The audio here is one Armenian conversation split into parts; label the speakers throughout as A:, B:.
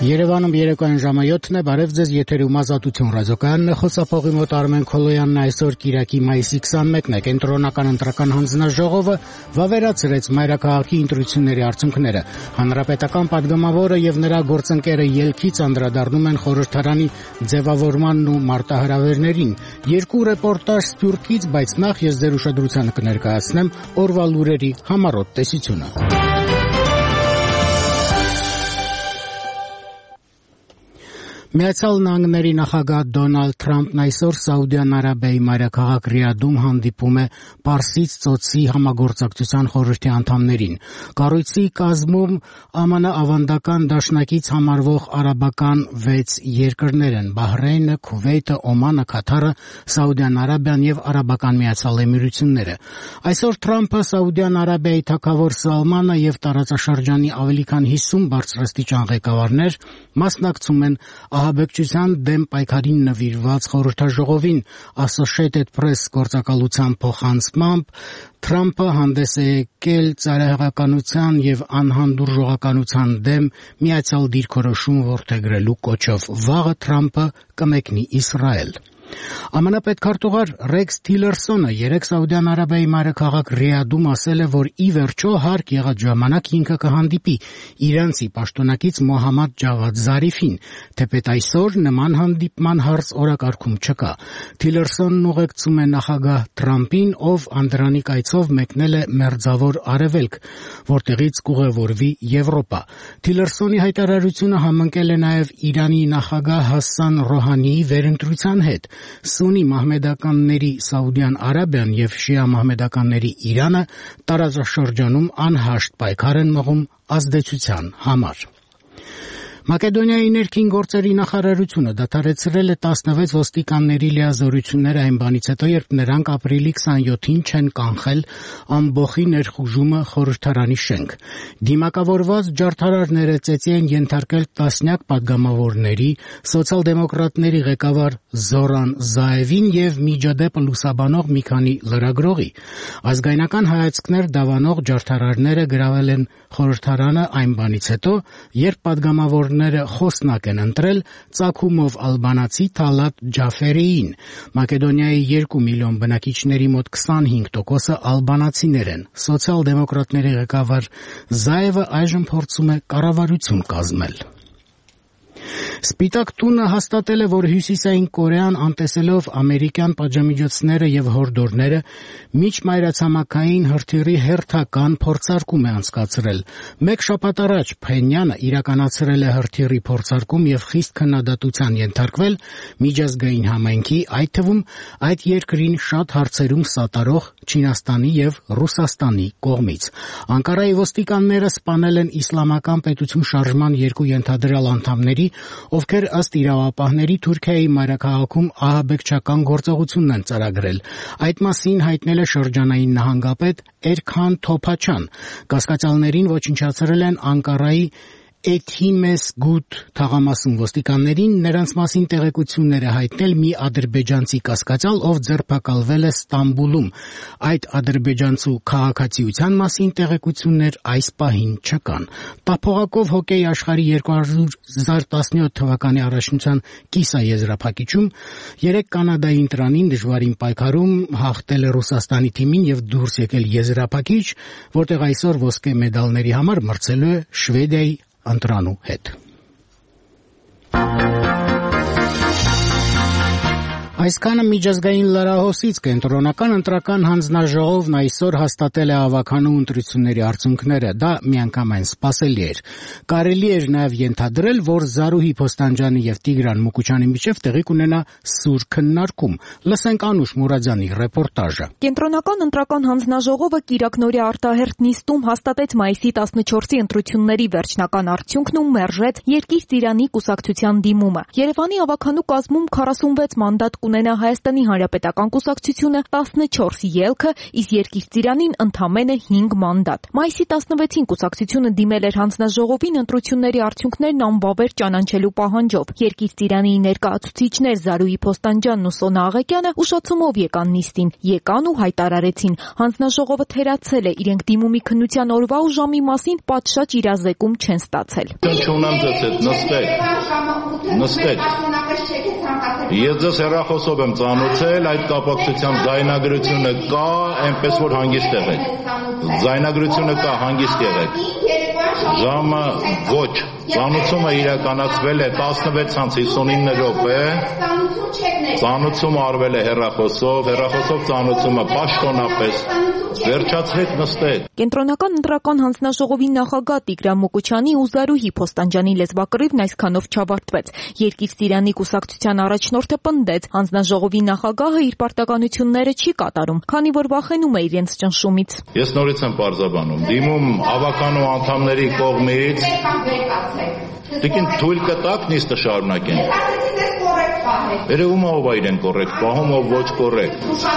A: Երևանում երեկոյան ժամը 7-ն է, բարև ձեզ, եթերում Ազատություն ռադիոկայանն է, խոսափողի մոտ Արմեն Քոլոյանն այսօր Կիրակի մայիսի 21-ն է, կենտրոնական ընտրական հանձնաժողովը վավերացրեց մայրաքաղաքի ընտրությունների արդյունքները։ Հանրապետական падգամավորը եւ նրա գործընկերը ելքից անդրադառնում են խորհրդարանի ձևավորմանն ու մարտահրավերներին։ Երկու ռեպորտաժ Սփյուռքից, բայց նախ ես ձեր ուշադրությանը կներկայացնեմ օրվա լուրերի համառոտ տեսությունը։ Միացյալ Նահանգների նախագահ Դոնալդ Թրամփն այսօր Սաուդյան Արաբիայի մայրաքաղաք Ռիադում հանդիպում է Պարսից ծոցի համագործակցության խորհրդի անդամներին։ Կառույցի կազմում ԱՄՆ ավանդական դաշնակից համարվող արաբական 6 երկրներ են՝ Բահրեյնը, Քուվեյթը, Օմանը, Քաթարը, Սաուդյան Արաբիան եւ Արաբական Միացյալ Էմիրությունները։ Այսօր Թրամփը Սաուդյան Արաբիայի թագավոր Սալմանը եւ տարածաշրջանի ավելի քան 50 բարձրաստիճան ղեկավարներ մասնակցում են ահաբեկչության դեմ պայքարին նվիրված խորհրդաժողովին։ Associated Press գործակալության փոխանցմամբ Թրամփը հանդես է եկել ծայրահեղականության եւ անհանդուրժողականության դեմ միացյալ դիրքորոշում որդեգրելու կոչով։ Վաղը Թրամփը կմեկնի Իսրայել։ ԱՄՆ պետքարտուղար Ռեքս Թիլերսոնը երեկ Սաուդյան Արաբիայի մայրաքաղաք Ռիադում ասել է, որ ի վերջո հարկ եղած ժամանակ ինքը կհանդիպի իրանցի պաշտոնակից Մոհամմադ Ջավադ Զարիֆին, թեպետ այսօր նման հանդիպման հարց օրակարգում չկա։ Թիլերսոնն ուղեկցում է նախագահ Թրամփին, ով անդրանիկ այցով մեկնել է Մերձավոր Արևելք, որտեղից կուղևորվի Եվրոպա։ Թիլերսոնի հայտարարությունը համընկել է նաև Իրանի նախագահ Հասան Ռոհանիի վերընտրության հետ։ Սուննի մահմեդականների Սաուդյան Արաբիան եւ շիա մահմեդականների Իրանը տարածաշրջանում անհաշտ պայքար են մղում ազդեցության համար։ Մակեդոնիայի ներքին գործերի նախարարությունը դադարեցրել է 16 ոստիկանների լիազորությունները այն բանից հետո, երբ նրանք ապրիլի 27-ին չեն կանխել ամբոխի ներխուժումը խորհրդարանի շենք։ Դիմակավորված ջարդարարները ծեծի են ենթարկել տասնյակ падգամավորների, սոցիալ-դեմոկրատների ղեկավար Զորան Զաևին եւ միջադեպը լուսաբանող մի քանի լրագրողի։ Ազգայնական հայացքներ դավանող ջարդարարները գրավել են խորհրդարանը այն բանից հետո, երբ падգամավորները խոսնակ են ընտրել ծագումով ալբանացի Թալատ Ջաֆերիին։ Մակեդոնիայի 2 միլիոն բնակիչների մոտ 25%-ը ալբանացիներ են։ Սոցիալ-դեմոկրատների ղեկավար Զաևը այժմ փորձում է կառավարություն կազմել։ Սպիտակ տունը հաստատել է, որ Հյուսիսային Կորեան անտեսելով ամերիկյան պատժամիջոցները եւ հորդորները միջմայրացամաքային հրթիռի հերթական փորձարկում է անցկացրել։ Մեկ շաբաթ առաջ Փենյանը իրականացրել է հրթիռի փորձարկում եւ խիստ քննադատության ենթարկվել միջազգային համայնքի, այդ թվում այդ երկրին շատ հարցերում սատարող Չինաստանի եւ Ռուսաստանի կողմից։ Անկարայի ոստիկանները սպանել են իսլամական պետություն շարժման 2 ենթադրյալ անդամների, ովքեր ըստ իրավապահների Թուրքիայի մայրաքաղաքում ահաբեկչական գործողությունն են ծրագրել։ Այդ մասին հայտնել է շրջանային նահանգապետ Էրքան Թոփաչան։ Կասկածյալներին ոչնչացրել են Անկարայի Էթիմես Գուտ թաղամասում ոստիկաններին նրանց մասին տեղեկությունները հայտնել մի ադրբեջանցի կասկածյալ, ով ձերբակալվել է Ստամբուլում։ Այդ ադրբեջանցու քաղաքացիության մասին տեղեկություններ այս պահին չկան։ Տափողակով հոկեյ աշխարհի 2017 թվականի առաջնության կիսա եզրափակիչում երեք Կանադայի ընտրանին դժվարին պայքարում հաղթել է Ռուսաստանի թիմին եւ դուրս եկել եզրափակիչ, որտեղ այսօր ոսկե մեդալների համար մրցելու է Շվեդիայի ընտրանու հետ։ Այսքանը միջազգային լրահոսից կենտրոնական ընտրական հանձնաժողովն այսօր հաստատել է ավականու ընտրությունների արդյունքները։ Դա միանգամայն սպասելի էր։ Կարելի էր նաև ենթադրել, որ Զարուհի Փոստանջյանի եւ Տիգրան Մուկուչյանի միջև տեղի կունենա սուր քննարկում։ Լսենք Անուշ Մուրադյանի ռեպորտաժը։
B: Կենտրոնական ընտրական հանձնաժողովը Կիրակնօրյա արտահերթ նիստում հաստատեց մայիսի 14-ի ընտրությունների վերջնական արդյունքն ու մերժեց Երկիր Ծիրանի կուսակցության դիմումը։ Երևանի ավականու կազմում 46 մանդատ կունենա Հայաստանի Հանրապետական կուսակցությունը 14 ելքը, իսկ Երկիր-Ծիրանին ընդամենը 5 մանդատ։ Մայիսի 16-ին կուսակցությունը դիմել էր հանձնաժողովին ընտրությունների արդյունքներն անբավեր ճանաչելու պահանջով։ Երկիր-Ծիրանի ներկայացուցիչներ Զարուհի Փոստանջյանն ու Սոնա Աղեկյանը ուշացումով եկան նիստին, եկան ու հայտարարեցին. հանձնաժողովը թերացել է, իրենք դիմումի քննության օրվա ու ժամի մասին պատշաճ իրազեկում չեն ստացել։
C: Չունեմ ձեզ հետ, նստեք։ Ես ձեզ հեռախոսով եմ ծանոթել, այդ կապակցությամբ ձայնագրությունը կա, այնպես որ հանգիստ եղեք։ Ձայնագրությունը կա, հանգիստ եղեք։ Ժամը ոչ, ծանոթումը իրականացվել է 16:59 րոպե։ Ծանոթումը արվել է հեռախոսով ծանոթումը պաշտոնապես։ Վերջացրեք, նստեք։
B: Կենտրոնական ընտրական հանձնաժողովի նախագահ Տիգրան Մուկուչյանի ու Զարուհի Փոստանջյանի լեզվակռիվն այսքանով չավարտվեց։ Երկիր-Ծիրանի կուսակցության առաջնորդը պնդեց, հանձնաժողովի նախագահը իր պարտականությունները չի կատարում, քանի որ վախենում է իրենց ճնշումից։
C: Ես նորից եմ պարզաբանում, դիմում ավականու անդամների կողմից Տիկին թույլ կտակ նիստը շարունակեն։ Երևում ով է իրեն կոռեկտ պահում, ով ոչ կոռեկտ։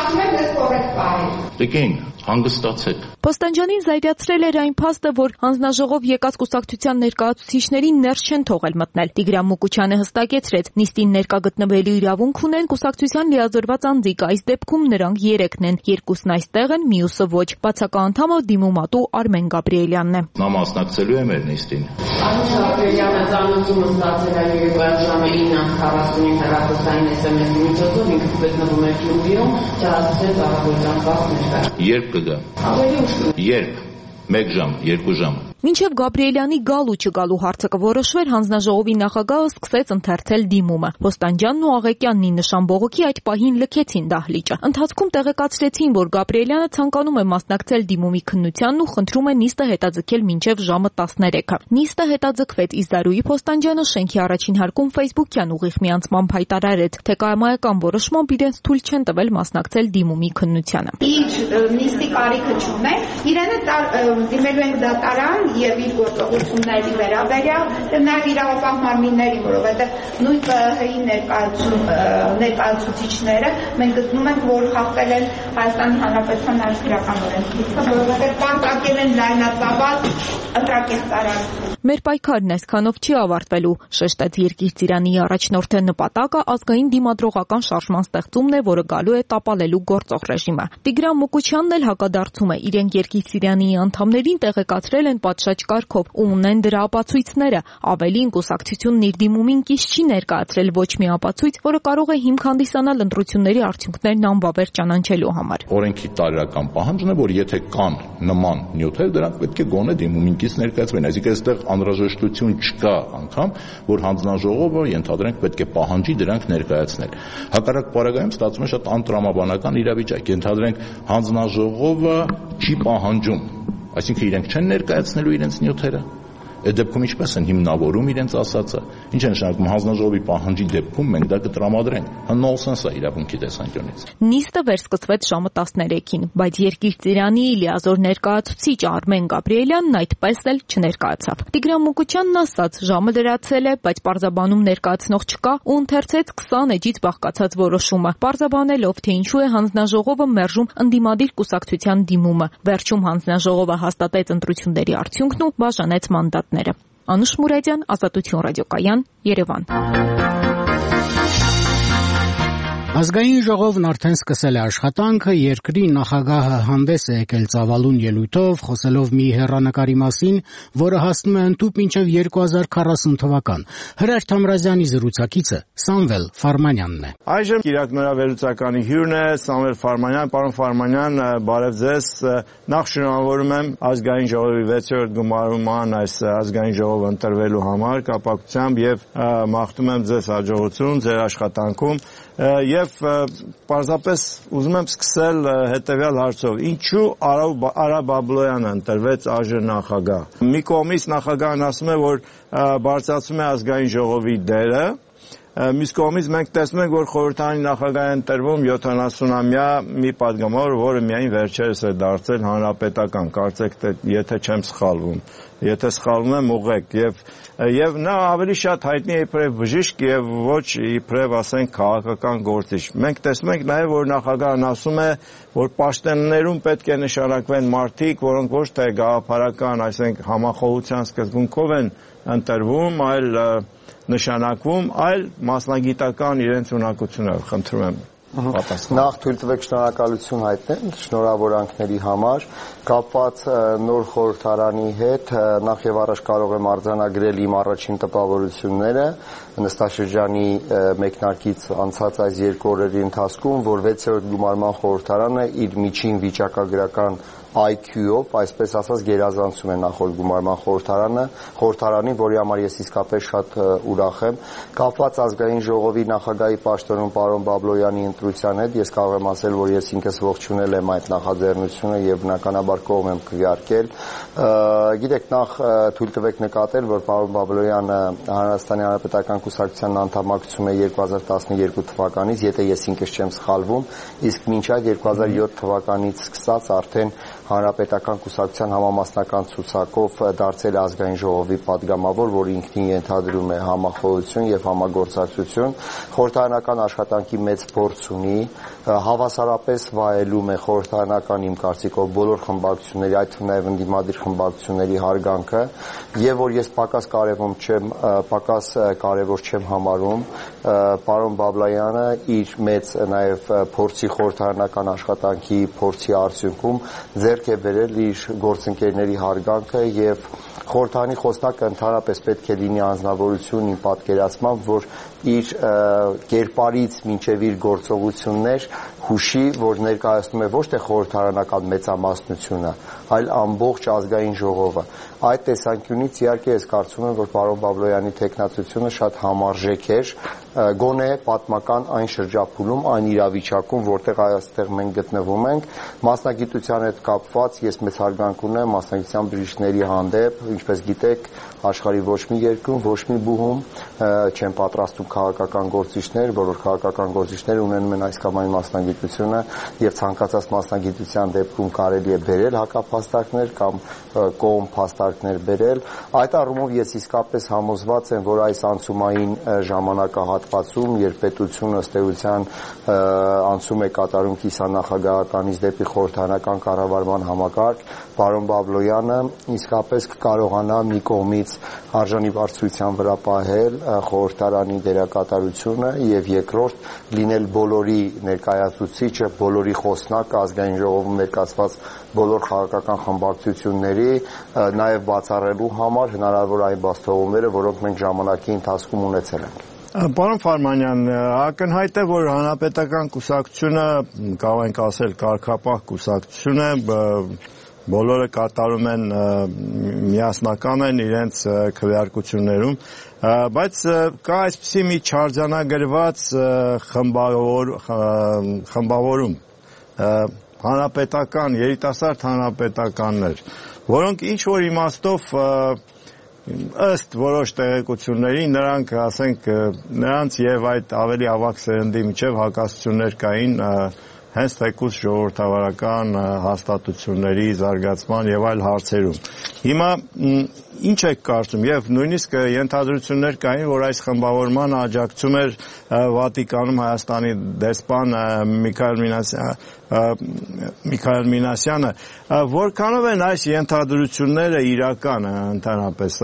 C: Տիկին, հանգստացեք։
B: Փոստանջյանին զայրացրել էր այն փաստը, որ հանձնաժողով եկած կուսակցության ներկայացուցիչներին ներս չեն թողել մտնել։ Տիգրան Մուկուչյանը հստակեցրեց, նիստին ներկա գտնվելու իրավունք ունեն կուսակցության լիազորված անձիկ, այս դեպքում նրանք 3-ն են, 2-ն այստեղ են, մյուսը ոչ։ Բացակա անդամը դիմումատու Արմեն Գաբրիելյանն է։
C: Նա մասնակցելու է մեր նիստին։
D: Արմեն Գաբրիելյանը ծանոթումը ստացել է երեկոյան ժամը 9:45 հեռախոսային SMS-ի միջոցով, ինքը գտնվում է Գյումրիում, չհասցրեց առավոտյան վաղ ներկա։
C: Երբ կգա։ Երբ 1 ժամ, 2 ժամ։
B: Մինչև Գաբրիելյանի գալու չգալու հարցը կորոշվեր, հանձնաժողովի նախագահը սկսեց ընթերցել դիմումը։ Փոստանջյանն ու Աղեկյանն 9 նշան բողոքի այդ պահին լքեցին դահլիճը։ Ընթացքում տեղեկացրեցին, որ Գաբրիելյանը ցանկանում է մասնակցել դիմումի քննությանն ու խնդրում է նիստը հետաձգել մինչև ժամը 13-ը։ Նիստը հետաձգվեց, իսկ Զարուհի Փոստանջյանը շենքի առաջին հարկում Facebook-յան ուղիղ միանցմամբ հայտարարեց, թե կայամայական որոշմամբ իրենց թույլ չեն տվել մասնակցել դիմումի քննությանը։
E: Նիստի կարիքը չունեն, իրենը դիմելու են դատարան եւ իր գործողությունների վերաբերյալ նաեւ իրավապահ մարմինների, որովհետեւ նույն ՀՀ-ի ներկայացուցիչները մենք գտնում ենք, որ խախտել են Հայաստանի Հանրապետության ներքաղաքական օրենսգիրքը, որովհետեւ պարտակել են լայնածավալ ընտրակեղծարարություն։
B: Մեր պայքարն այսքանով չի ավարտվելու, շեշտեց Երկիր-Ծիրանի առաջնորդը, նպատակը ազգային դիմադրողական շարժման ստեղծումն է, որը գալու է տապալելու գործող ռեժիմը։ Տիգրան Մուկուչյանն էլ հակադարձում է, իրենք Երկիր-Ծիրանի անդամներին տեղեկացրել են պատշաճ կարգով ու ունեն դրա ապացույցները։ Ավելին, կուսակցությունն իր դիմումին կից չի ներկայացրել ոչ մի ապացույց, որը կարող է հիմք հանդիսանալ ընտրությունների արդյունքներն անբավեր ճանաչելու համար։
C: Օրենքի տարրական պահանջն է, որ եթե կան նման նյութեր, դրանք պետք է գոնե դիմումին կից ներկայացվեն, այսինքն այստեղ անհրաժեշտություն չկա անգամ, որ հանձնաժողովը ենթադրենք պետք է պահանջի դրանք ներկայացնել։ Հակառակ պարագայում ստացվում է շատ անտրամաբանական իրավիճակ, ենթադրենք հանձնաժողովը չի պահանջում, այսինքն իրենք չեն ներկայացնելու իրենց նյութերը։ Այդ դեպքում ինչպես են հիմնավորում իրենց ասածը։ Ինչ է նշանակում հանձնաժողովի պահանջի դեպքում մենք դա կտրամադրենք։ Նոնսենս է իրավունքի տեսանկյունից։
B: Նիստը վերսկսվեց ժամը 13-ին, բայց Երկիր-Ծիրանի լիազոր ներկայացուցիչ Արմեն Գաբրիելյանն այդպես էլ չներկայացավ։ Տիգրան Մուկուչյանն ասաց, ժամը լրացել է, բայց պարզաբանում ներկայացնող չկա ու ընթերցեց 20 էջից բաղկացած որոշումը, պարզաբանելով, թե ինչու է հանձնաժողովը մերժում ընդդիմադիր կուսակցության դիմումը։ Վերջում հանձնաժողովը հաստատեց ընտրությունների արդյունքն ու բաժանեց մանդատները։ Անուշ Մուրադյան, Ազատություն ռադիոկայան, Երևան։
A: Ազգային ժողովն արդեն սկսել է աշխատանքը, երկրի նախագահը հանդես է եկել ծավալուն ելույթով, խոսելով մի հեռանկարի մասին, որը հասնում է ընդհուպ մինչև 2040 թվական։ Հրաշ Թամրազյանի զրուցակիցը Սամվել Ֆարմանյանն է։
F: Այժմ իրաքնորավերուցականի հյուրն է Սամվել Ֆարմանյան, պարոն Ֆարմանյան, բարև ձեզ։ Նախ շնորհավորում եմ ազգային ժողովի 6-րդ գումարման այս ազգային ժողովը ընտրվելու համար կապակցությամբ եւ մաղթում եմ ձեզ հաջողություն ձեր աշխատանքում։ Եվ պարզապես ուզում եմ սկսել հետևյալ հարցով. ինչու Արա Բաբլոյանը ընտրվեց ԱԺ նախագահ։ Մի կողմից նախագահն ասում է, որ բարձրացում է ազգային ժողովի դերը, մյուս կողմից մենք տեսնում ենք, որ խորհրդարանի նախագահ է ընտրվում 70-ամյա մի падգամավոր, որը միայն վերջերս է դարձել հանրապետական, կարծեք եթե չեմ սխալվում։ եթե սխալվում եմ ուղղեք եւ նա ավելի շատ հայտնի է իբրև բժիշկ եւ ոչ իբրև ասենք քաղաքական գործիչ։ Մենք տեսնում ենք նաեւ որ նախագահն ասում է որ պաշտոններում պետք է նշանակվեն մարդիկ, որոնք ոչ թե գաղափարական, այսինքն համախոհության սկզբունքով են ընտրվում, այլ նշանակվում, այլ մասնագիտական իրենց ունակությունը, խնդրում եմ
G: Նախ թույլ տվեք շնորհակալություն հայտնել շնորհավորանքների համար կապված նոր խորհրդարանի հետ նախ եւ առաջ կարող եմ արձանագրել իմ առաջին տպավորությունները նստաշրջանի մեկնարկից անցած այս 2 օրերի ընթացքում որ 6-րդ գումարման խորհրդարանը իր միջին վիճակագրական IQ-ով, այսպես ասած, գերազանցում է նախորդ գումարման խորհրդարանին, որի համար ես իսկապես շատ ուրախ եմ։ Կապված ազգային ժողովի նախագահի պաշտոնում պարոն Բաբլոյանի ընտրության հետ ես կարող եմ ասել, որ ես ինքս ողջունել եմ այդ նախաձեռնությունը եւ բնականաբար կողմ եմ քվեարկել։ Գիտեք, նախ թույլ տվեք նկատել, որ պարոն Բաբլոյանը Հայաստանի Հանրապետական Կուսակցության անդամակցում է 2012 թվականից, եթե ես ինքս չեմ սխալվում, իսկ մինչ այդ 2007 թվականից սկսած արդեն Հանրապետական կուսակցության համամասնական ցուցակով դարձել ազգային ժողովի падգամավոր, որ ինքնին ենթադրում է համախոհություն եւ համագործակցություն, խորհրդարանական աշխատանքի մեծ փորձ ունի, հավասարապես վայելում է խորհրդարանական իմ կարծիքով բոլոր խմբակցությունների, այդ թվում նաեւ ընդդիմադիր խմբակցությունների հարգանքը, եւ որ ես պակաս կարեւոր չեմ համարում, պարոն Բաբլոյանը իր մեծ նաեւ փորձի խորհրդարանական աշխատանքի փորձի արդյունքում ձեռք է բերել իր գործընկերների հարգանքը եւ խորհրդարանի խոսնակը ընդհանրապես պետք է լինի անձնավորություն իմ պատկերացմամբ, որ իր կերպարից մինչև իր գործողություններ հուշի, որ ներկայացնում է ոչ թե խորհրդարանական մեծամասնությունը, այլ ամբողջ ազգային ժողովը։ Այդ տեսանկյունից իհարկե ես կարծում եմ, որ պարոն Բաբլոյանի տեխնացությունը շատ համարժեք էր, գոնե պատմական այն շրջափուլում, այն իրավիճակում, որտեղ այստեղ մենք գտնվում ենք, մասնագիտության հետ կապված ես մեծ հարգանք ունեմ մասնագիտության բժիշկների հանդեպ, ինչպես գիտեք, աշխարհի ոչ մի երկրում, ոչ մի բուհում չեն պատրաստում քաղաքական գործիչներ, բոլոր քաղաքական գործիչները ունենում են այս կամ այն մասնագիտությունը եւ ցանկացած մասնագիտության դեպքում կարելի է բերել հակափաստարկներ կամ կողմ փաստարկներ բերել։ Այդ առումով ես իսկապես համոզված եմ, որ այս անցումային ժամանակահատվածում, երբ պետությունը ըստ էության անցում է կատարում կիսանախագահականից դեպի խորհրդարանական կառավարման համակարգ, պարոն Բաբլոյանը իսկապես կկարողանա մի կողմից արժանի բարձրության վրա պահել խորհրդարանի դերակատարությունը եւ երկրորդ լինել բոլորի ներկայացուցիչը, բոլորի խոսնակը ազգային ժողովում ներկայացված բոլոր քաղաքական խմբակցությունների նաեւ բացառելու համար հնարավոր այն բացթողումները, որոնք մենք ժամանակի ընթացքում ունեցել ենք։
F: Պարոն Ֆարմանյան, ակնհայտ է, որ Հանրապետական կուսակցությունը, կարող ենք ասել, կարգապահ կուսակցություն է, բոլորը կատարում են միասնական են իրենց քվեարկություններում, բայց կա այսպիսի մի չարձանագրված խմբավորում հանրապետական, երիտասարդ հանրապետականներ, որոնք ինչ-որ իմաստով ըստ որոշ տեղեկությունների նրանք, ասենք, նրանց եւ այդ ավելի ավագ սերնդի միջև հակասություններ կային հենց թեկուզ ժողովրդավարական հաստատությունների զարգացման եւ այլ հարցերում։ Հիմա ինչ եք կարծում եւ նույնիսկ ենթադրություններ կային, որ այս խմբավորմանը աջակցում էր Վատիկանում Հայաստանի դեսպան Միքայել Մինասյանը, որքանով են այս ենթադրությունները իրական ընդհանրապես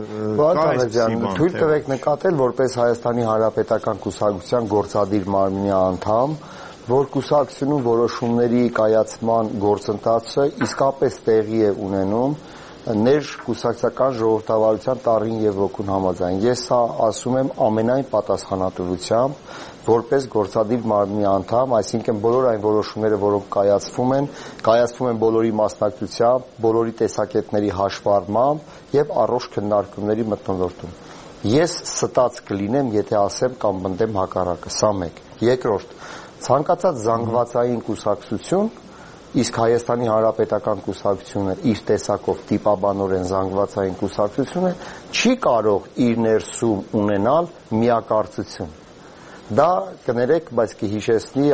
G: թույլ տվեք նկատել, որպես Հայաստանի Հանրապետական կուսակցության գործադիր մարմնի անդամ, որ կուսակցությունում որոշումների կայացման գործընթացը իսկապես տեղի է ունենում ներկուսակցական ժողովրդավարության տառին եւ ոգուն համաձայն։ Ես սա ասում եմ ամենայն պատասխանատվությամբ, որպես գործադիր մարմնի անդամ, այսինքն բոլոր այն որոշումները, որոնք կայացվում են բոլորի մասնակցությամբ, բոլորի տեսակետների հաշվառմամբ եւ առողջ քննարկումների մթնոլորտում։ Ես ստած կլինեմ, եթե ասեմ կամ բնդեմ հակառակը, սա մեկ։ Երկրորդ, ցանկացած զանգվածային կուսակցություն, իսկ Հայաստանի Հանրապետական կուսակցությունը իր տեսակով տիպաբանորեն զանգվածային կուսակցություն է, չի կարող իր ներսում ունենալ միակարծություն։ Դա կներեք, բայց կհիշեցնի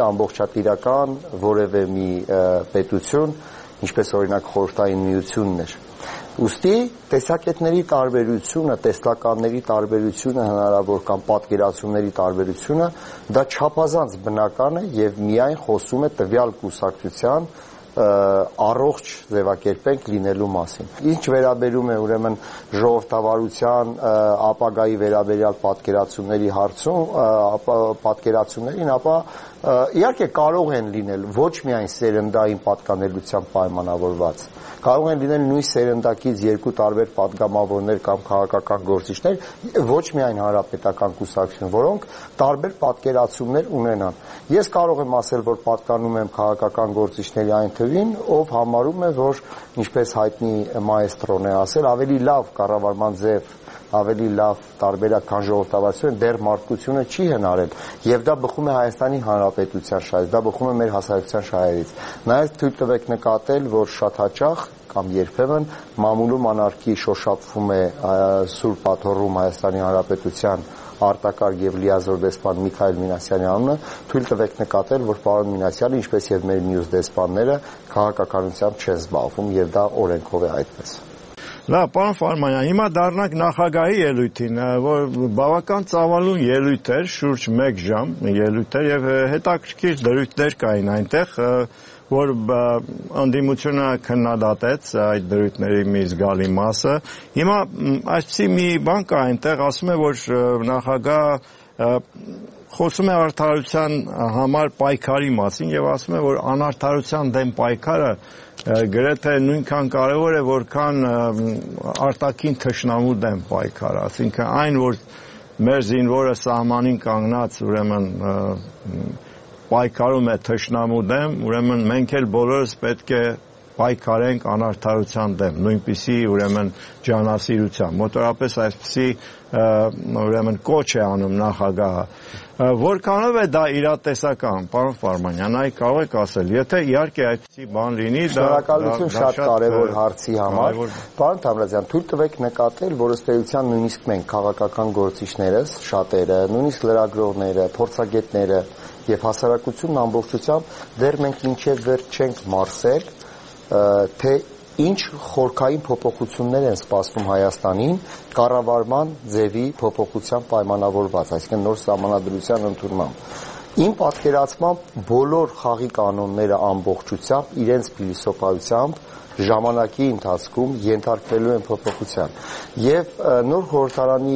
G: ամբողջատիրական որևէ մի պետություն, ինչպես օրինակ Խորհրդային Միությունն էր։ Ուստի տեսակետների տարբերությունը, տեսլականների տարբերությունը հնարավոր կամ պատկերացումների տարբերությունը դա չափազանց բնական է եւ միայն խոսում է տվյալ կուսակցության առողջ ձևակերպենք լինելու մասին։ Ինչ վերաբերում է ուրեմն ժողովրդավարության ապագայի վերաբերյալ պատկերացումների պատկերացումներին, ապա իհարկե կարող են լինել ոչ միայն սերնդային պատկանելությամբ պայմանավորված, կարող են լինել նույն սերնդակից երկու տարբեր պատգամավորներ կամ քաղաքական գործիչներ, ոչ միայն հանրապետական կուսակցություն, որոնք տարբեր պատկերացումներ ունենան։ Ես կարող եմ ասել, որ պատկանում եմ քաղաքական գործիչների այն թվին, ով համարում է, որ ինչպես հայտնի մայստրոն է ասել, ավելի լավ կառավարման ձև, ավելի լավ տարբերակ քան ժողովրդավարությունը դեռ մարդկությունը չի հնարել, եւ դա բխում է Հայաստանի Հանրապետության շահերից, դա բխում է մեր հասարակության շահերից։ Նաեւ թույլ տվեք նկատել, որ շատ հաճախ կամ երբեմն մամուլում անարգի շոշափվում է Սուրբ Աթոռում Հայաստանի Հանրապետության արտակարգ եւ լիազոր դեսպան Միքայել Մինասյանի անունը, թույլ տվեք նկատել, որ պարոն Մինասյանը, ինչպես եւ մեր մյուս դեսպանները, քաղաքականությամբ չեն զբաղվում եւ դա օրենքով է այդպես։
F: Լավ, պարոն Ֆարմանյան, հիմա դառնանք նախագահի ելույթին, որ բավական ծավալուն ելույթ էր, շուրջ 1 ժամ ելույթ էր եւ հետաքրքիր դրույթներ կային այնտեղ, որ անդիմությունը քննադատեց այդ դրույթների մի զգալի մասը։ Հիմա այսպեսի մի բան կա այնտեղ, ասում է, որ նախագահ խոսում է արդարության համար պայքարի մասին եւ ասում է, որ անարդարության դեմ պայքարը գրեթե նույնքան կարևոր է, որքան արտաքին թշնամու դեմ պայքարը, այսինքն այն, որ մեր զինվորը սահմանին կանգնած ուրեմն պայքարում է թշնամու դեմ, ուրեմն մենք էլ բոլորս պետք է պայքարենք անարդարության դեմ, նույնպիսի ուրեմն ջանասիրության, մոտորապես այսպիսի ուրեմն կոչ է անում նախագահը։ Որքանով է դա իրատեսական, պարոն Ֆարմանյան, այ կարող եք ասել, եթե իհարկե այդպիսի բան լինի, դա
G: շնորհակալություն շատ կարևոր հարցի համար։ Պարոն Թամրազյան, թույլ տվեք նկատել, որ ըստ էության նույնիսկ մենք քաղաքական գործիչներս, շատերը, նույնիսկ լրագրողները, փորձագետները եւ հասարակությունն ամբողջությամբ դեռ մենք մինչեւ վերջ չենք մարսել, թե ինչ խորքային փոփոխություններ են սպասվում Հայաստանին կառավարման ձևի փոփոխության պայմանավորված, այսինքն նոր սահմանադրության ընդունմամբ։ Իմ պատկերացմամբ բոլոր խաղի կանոնները ամբողջությամբ իրենց փիլիսոփայությամբ ժամանակի ընթացքում ենթարկվելու են փոփոխության։ Եվ նոր խորհրդարանի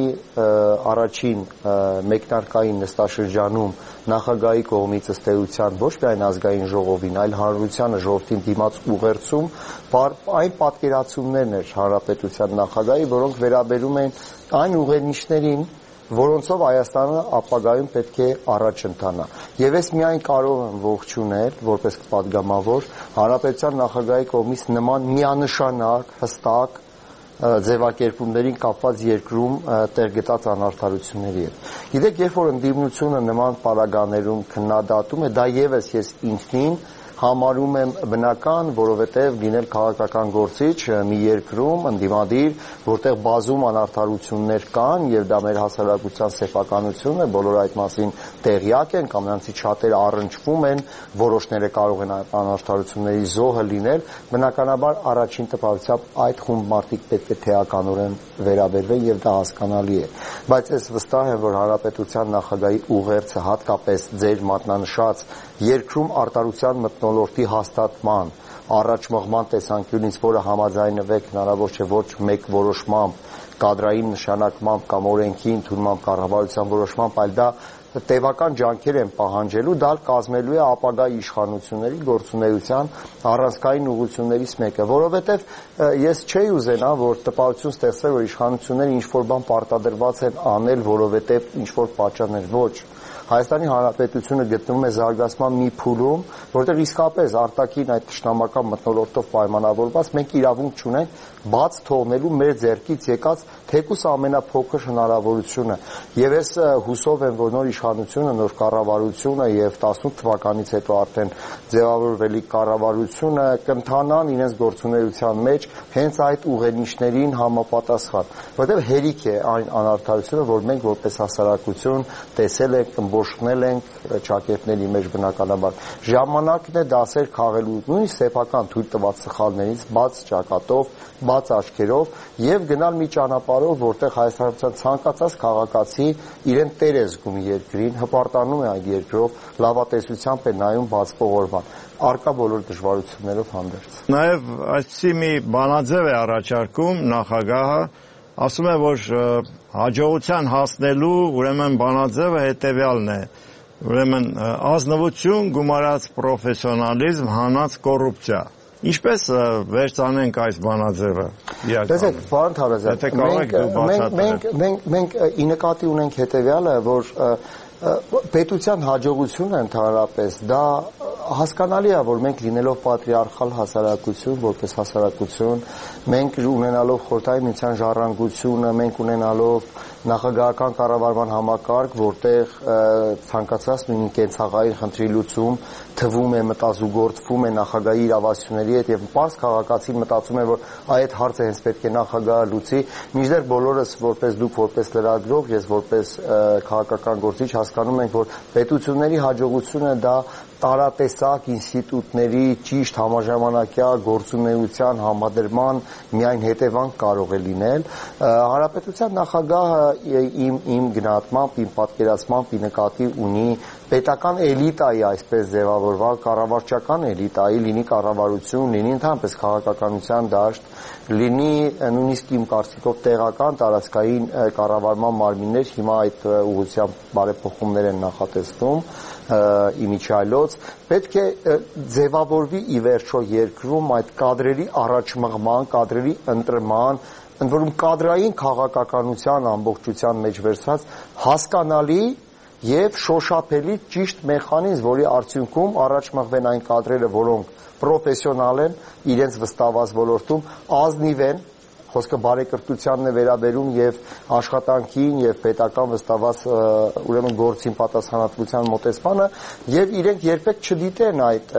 G: առաջին մեկնարկային նստաշրջանում նախագահի կողմից ըստ էության ոչ միայն ազգային ժողովին, այլ հանրությանը ժողովրդին դիմաց ուղերձում այն պատկերացումներն էր հանրապետության նախագահի, որոնք վերաբերում են այն ուղենիշներին, որոնցով Հայաստանը ապագայում պետք է առաջ ընթանա։ Եվ ես միայն կարող եմ ողջունել, որպես պատգամավոր, հանրապետության նախագահի կողմից նման միանշանակ, հստակ ձևակերպումներին կապված երկրում տեղ գտած անարդարությունների հետ։ Գիտեք, երբ որ ընդդիմությունը նման պարագաներում քննադատում է, դա եւս ես ինքնին համարում եմ բնական, որովհետև լինել քաղաքական գործիչ մի երկրում ընդդիմադիր, որտեղ բազում անարդարություններ կան եւ դա մեր հասարակության սեփականությունն է, բոլորը այդ մասին տեղյակ են կամ նրանցից շատերը առնչվում են, որոշները կարող են անարդարությունների զոհը լինել, բնականաբար առաջին տպավորությամբ այդ խումբ մարդիկ պետք է թեականորեն վերաբերվեն եւ դա հասկանալի է։ Բայց ես վստահ եմ, որ հանրապետության նախագահի ուղերձը հատկապես ձեր մատնանշած երկրում արտարության մթնոլորտի հաստատման առաջմղման տեսանկյունից, որը համաձայնվեք հնարավոր չէ ոչ մեկ որոշմամբ, կադրային նշանակմամբ կամ օրենքի ընդունմամբ, կառավարության որոշմամբ, այլ դա տևական ջանքեր են պահանջելու, դա կազմելու է ապագա իշխանությունների գործունեության առանցքային ուղղություններից մեկը, որովհետև ես չէի ուզենա, որ տպավորություն ստեղծվի, որ իշխանությունները ինչ-որ բան պարտադրված են անել, որովհետև ինչ-որ պատճառներ, ոչ։ Հայաստանի Հանրապետությունը գտնվում է զարգացման մի փուլում, որտեղ իսկապես արտաքին այդ ճշտամական մթնոլորտով պայմանավորված մենք իրավունք չունենք բաց թողնելու մեր ձեռքից եկած թեկուս ամենափոքր հնարավորությունը։ Եվ ես հուսով եմ, որ նոր իշխանությունը, նոր կառավարությունը եւ 18 թվականից հետո արդեն ձևավորվելի կառավարությունը կընթանան իրենց գործունեության մեջ հենց այդ ուղենիշներին համապատասխան, որտեղ հերիք է այն անարդարությունը, որ մենք որպես հասարակություն տեսել ենք բոշխնել ենք ճակերտների մեջ բնականաբար։ Ժամանակն է դասեր քաղելու նույնիսկ սեփական թույլ տված սխալներից բաց ճակատով, բաց աչքերով եւ գնալ մի ճանապարհով, որտեղ Հայաստանության ցանկացած քաղաքացի իրեն տեր է զգում երկրին, հպարտանում է այդ երկրով, լավատեսությամբ է նայում բացվող օրվան, արկա բոլոր դժվարություններով հանդերձ։
F: Նաեւ այսպիսի մի բանաձև է առաջարկում նախագահը, ասում է, որ հաջողության հասնելու ուրեմն բանաձևը հետեւյալն է. ուրեմն ազնվություն, գումարած պրոֆեսիոնալիզմ, հանած կոռուպցիա։ Ինչպես վերցանենք այս բանաձևը։
G: Տեսեք, պարոն Թարազյան, մենք ի նկատի ունենք հետևյալը, որ պետության հաջողությունը ընդհանրապես դա հասկանալի է, որ մենք լինելով պատրիարխալ հասարակություն, որպես հասարակություն, մենք ունենալով Խորհրդային Միության ժառանգությունը, մենք ունենալով նախագահական կառավարման համակարգ, որտեղ ցանկացած նույն կենցաղային խնդրի լուծում թվում է, մտազուգործվում է նախագահի իրավասությունների հետ եւ պարզ քաղաքացին մտածում է, որ այդ հարցը հենց պետք է նախագահը լուծի, մինչդեռ բոլորս որպես դուք որպես լրագրող, ես որպես քաղաքական գործիչ հասկանում ենք, որ պետությունների հաջողությունը դա տարատեսակ ինստիտուտների ճիշտ համաժամանակյա գործունեության համադրման միայն հետևանք կարող է լինել։ Հանրապետության նախագահը իմ գնահատմամբ, իմ պատկերացմամբ ի նկատի ունի պետական էլիտայի այսպես ձևավորված կառավարչական էլիտայի, լինի կառավարություն, լինի ընդհանրապես քաղաքականության դաշտ, լինի նույնիսկ իմ կարծիքով տեղական տարածքային կառավարման մարմիններ, հիմա այդ ուղղությամբ բարեփոխումներ են նախատեսվում իմիջիայլոց, պետք է ձևավորվի ի վերջո երկրում այդ կադրերի առաջմղման, կադրերի ընտրման, ընդ որում կադրային քաղաքականության ամբողջության մեջ վերցած հասկանալի եւ շոշափելի ճիշտ մեխանիզմ, որի արդյունքում առաջ մղվեն այն կադրերը, որոնք պրոֆեսիոնալ են, իրենց վստահված ոլորտում, ազնիվ են, խոսքը բարեկրթությանն է վերաբերում եւ աշխատանքին եւ պետական վստահված ուրեմն գործին պատասխանատվության մոտեցմանը եւ իրենք երբեք չդիտեն այդ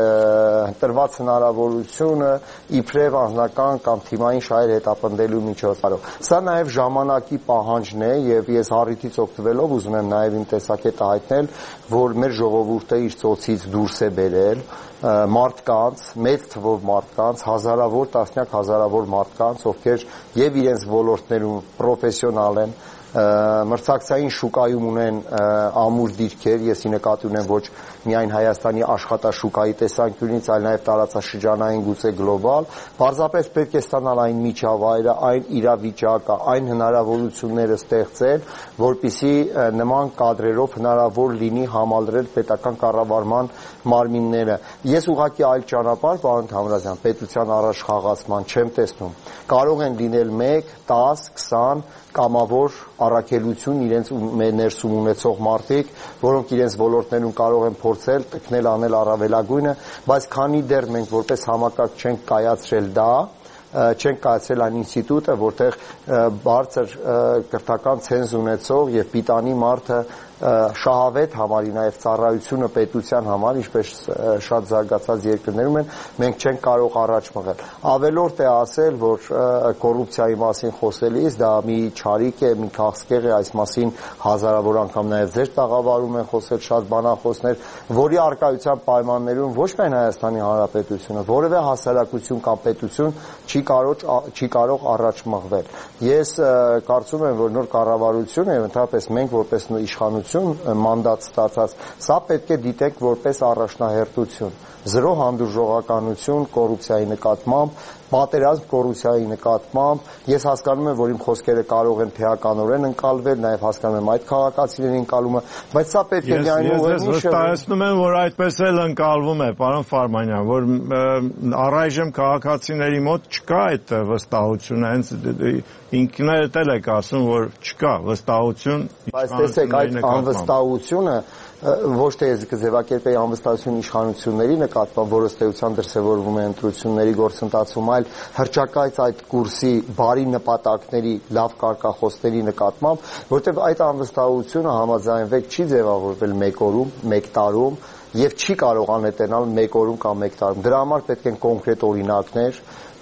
G: տրված հնարավորությունը իբրև անձնական կամ թիմային շահեր հետապնդելու միջոցառով։ Սա նաեւ ժամանակի պահանջն է եւ ես առիթից օգտվելով ուզում եմ նաեւ իմ տեսակետը հայտնել, որ մեր ժողովուրդը իր ծոցից դուրս է բերել մարդկանց, մեծ թվով մարդկանց, հազարավոր, տասնյակ հազարավոր մարդկանց, ովքեր եւ իրենց ոլորտներում պրոֆեսիոնալ են, մրցակցային շուկայում ունեն ամուր դիրքեր, ես ի նկատի ունեմ ոչ միայն Հայաստանի աշխատաշուկայի տեսանկյունից, այլ նաև տարածաշրջանային գուցե գլոբալ, պարզապես պետք է ստանալ այն միջավայրը, այն իրավիճակը, այն հնարավորությունները ստեղծել, որպեսզի նման կադրերով հնարավոր լինի համալրել պետական կառավարման մարմինները։ Ես ուղղակի այլ ճանապարհ, պարոն Թամրազյան, պետության առաջ խաղացման չեմ տեսնում։ Կարող են լինել 1, 10, 20 կամավոր առաքելություն իրենց ներսում ունեցող մարդիկ, որոնք իրենց ոլորտներում կարող են փորձել, տկնել, անել առավելագույնը, բայց քանի դեռ մենք որպես համակարգ չենք կայացրել դա, չենք կայացրել այն ինստիտուտը, որտեղ բարձր կրթական ցենզ ունեցող եւ պիտանի մարդը շահավետ համարի նաև ծառայությունը պետության համար, ինչպես շատ զարգացած երկրներում են, մենք չենք կարող առաջ մղել։ Ավելորդ է ասել, որ կոռուպցիայի մասին խոսելիս դա մի չարիք է, մի քաղցկեղ է, այս մասին հազարավոր անգամ նաև ձեր տաղավարում են խոսել շատ բանախոսներ, որի առկայության պայմաններում ոչ միայն Հայաստանի Հանրապետությունը, որևէ հասարակություն կամ պետություն չի կարող առաջ մղվել։ Ես կարծում եմ, որ նոր կառավարությունը եւ ընդհանրապես մենք որպես իշխանություն մանդատ ստացած, սա պետք է դիտենք որպես առաջնահերթություն, զրո հանդուրժողականություն կոռուպցիայի նկատմամբ, պատերազմ կոռուպցիայի նկատմամբ, ես հասկանում եմ, որ իմ խոսքերը կարող են թեականորեն ընկալվել, նաև հասկանում եմ այդ քաղաքացիների ընկալումը, բայց սա պետք է միայն ուղղակի
F: վստահեցնում եմ, որ այդպես էլ ընկալվում է, պարոն Ֆարմանյան, որ առայժմ քաղաքացիների մոտ չկա այդ վստահությունը, հենց ինքներդ էլ եք ասում, որ չկա վստահություն։
G: Բայց տեսեք, այդ անվստահությունը ոչ թե ես կձևակերպեի անվստահություն իշխանությունների նկատմամբ, որը ըստ էության դրսևորվում է ընտրությունների գործընթացում, այլ հռչակայց այդ կուրսի բարի նպատակների, լավ կարգախոսների նկատմամբ, որտեղ այդ անվստահությունը համաձայնվեք չի ձևավորվել մեկ օրում, մեկ տարում եւ չի կարող անհետանալ մեկ օրում կամ մեկ տարում։ Դրա համար պետք են կոնկրետ օրինակներ,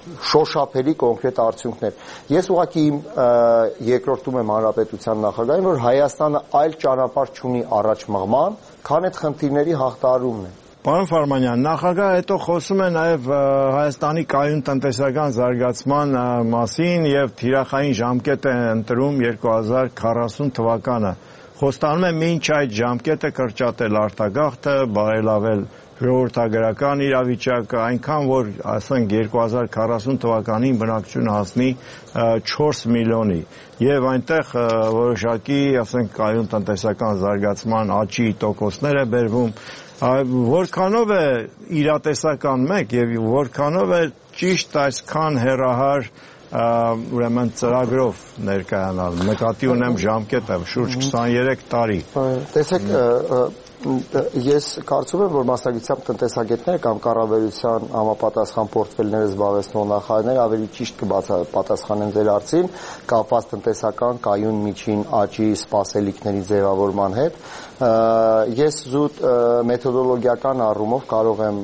G: շոշափելի կոնկրետ արդյունքներ։ Ես ուղղակի երկրորդում եմ հանրապետության նախագահին, որ Հայաստանը այլ ճանապարհ չունի առաջ մղման, քան այդ խնդիրների հաղթահարումն է։
F: Պարոն Ֆարմանյան, նախագահը հետո խոսում է նաև Հայաստանի կայուն տնտեսական զարգացման մասին եւ թիրախային ժամկետ է ընտրում 2040 թվականը։ Խոստանում է մինչ այդ ժամկետը կրճատել արտագաղթը, բարելավել ժողովրդագրական իրավիճակը, այնքան որ ասենք 2040 թվականին բնակչությունը հասնի 4 միլիոնի եւ այնտեղ որոշակի ասենք կայուն տնտեսական զարգացման աճի տոկոսներ է բերվում, որքանով է իրատեսական մեկ եւ որքանով է ճիշտ այսքան հեռահար ուրեմն ծրագրով ներկայանալ, նկատի ունեմ ժամկետը շուրջ 23 տարի։
G: Տեսեք, ես կարծում եմ, որ մասնագիտությամբ տնտեսագետները կամ կառավարության համապատասխան պորտֆելները զբաղեցնող նախարարները ավելի ճիշտ կպատասխանեն ձեր հարցին կապված տնտեսական կայուն միջին աճի սպասելիքների ձևավորման հետ։ Ես զուտ մեթոդոլոգիական առումով կարող եմ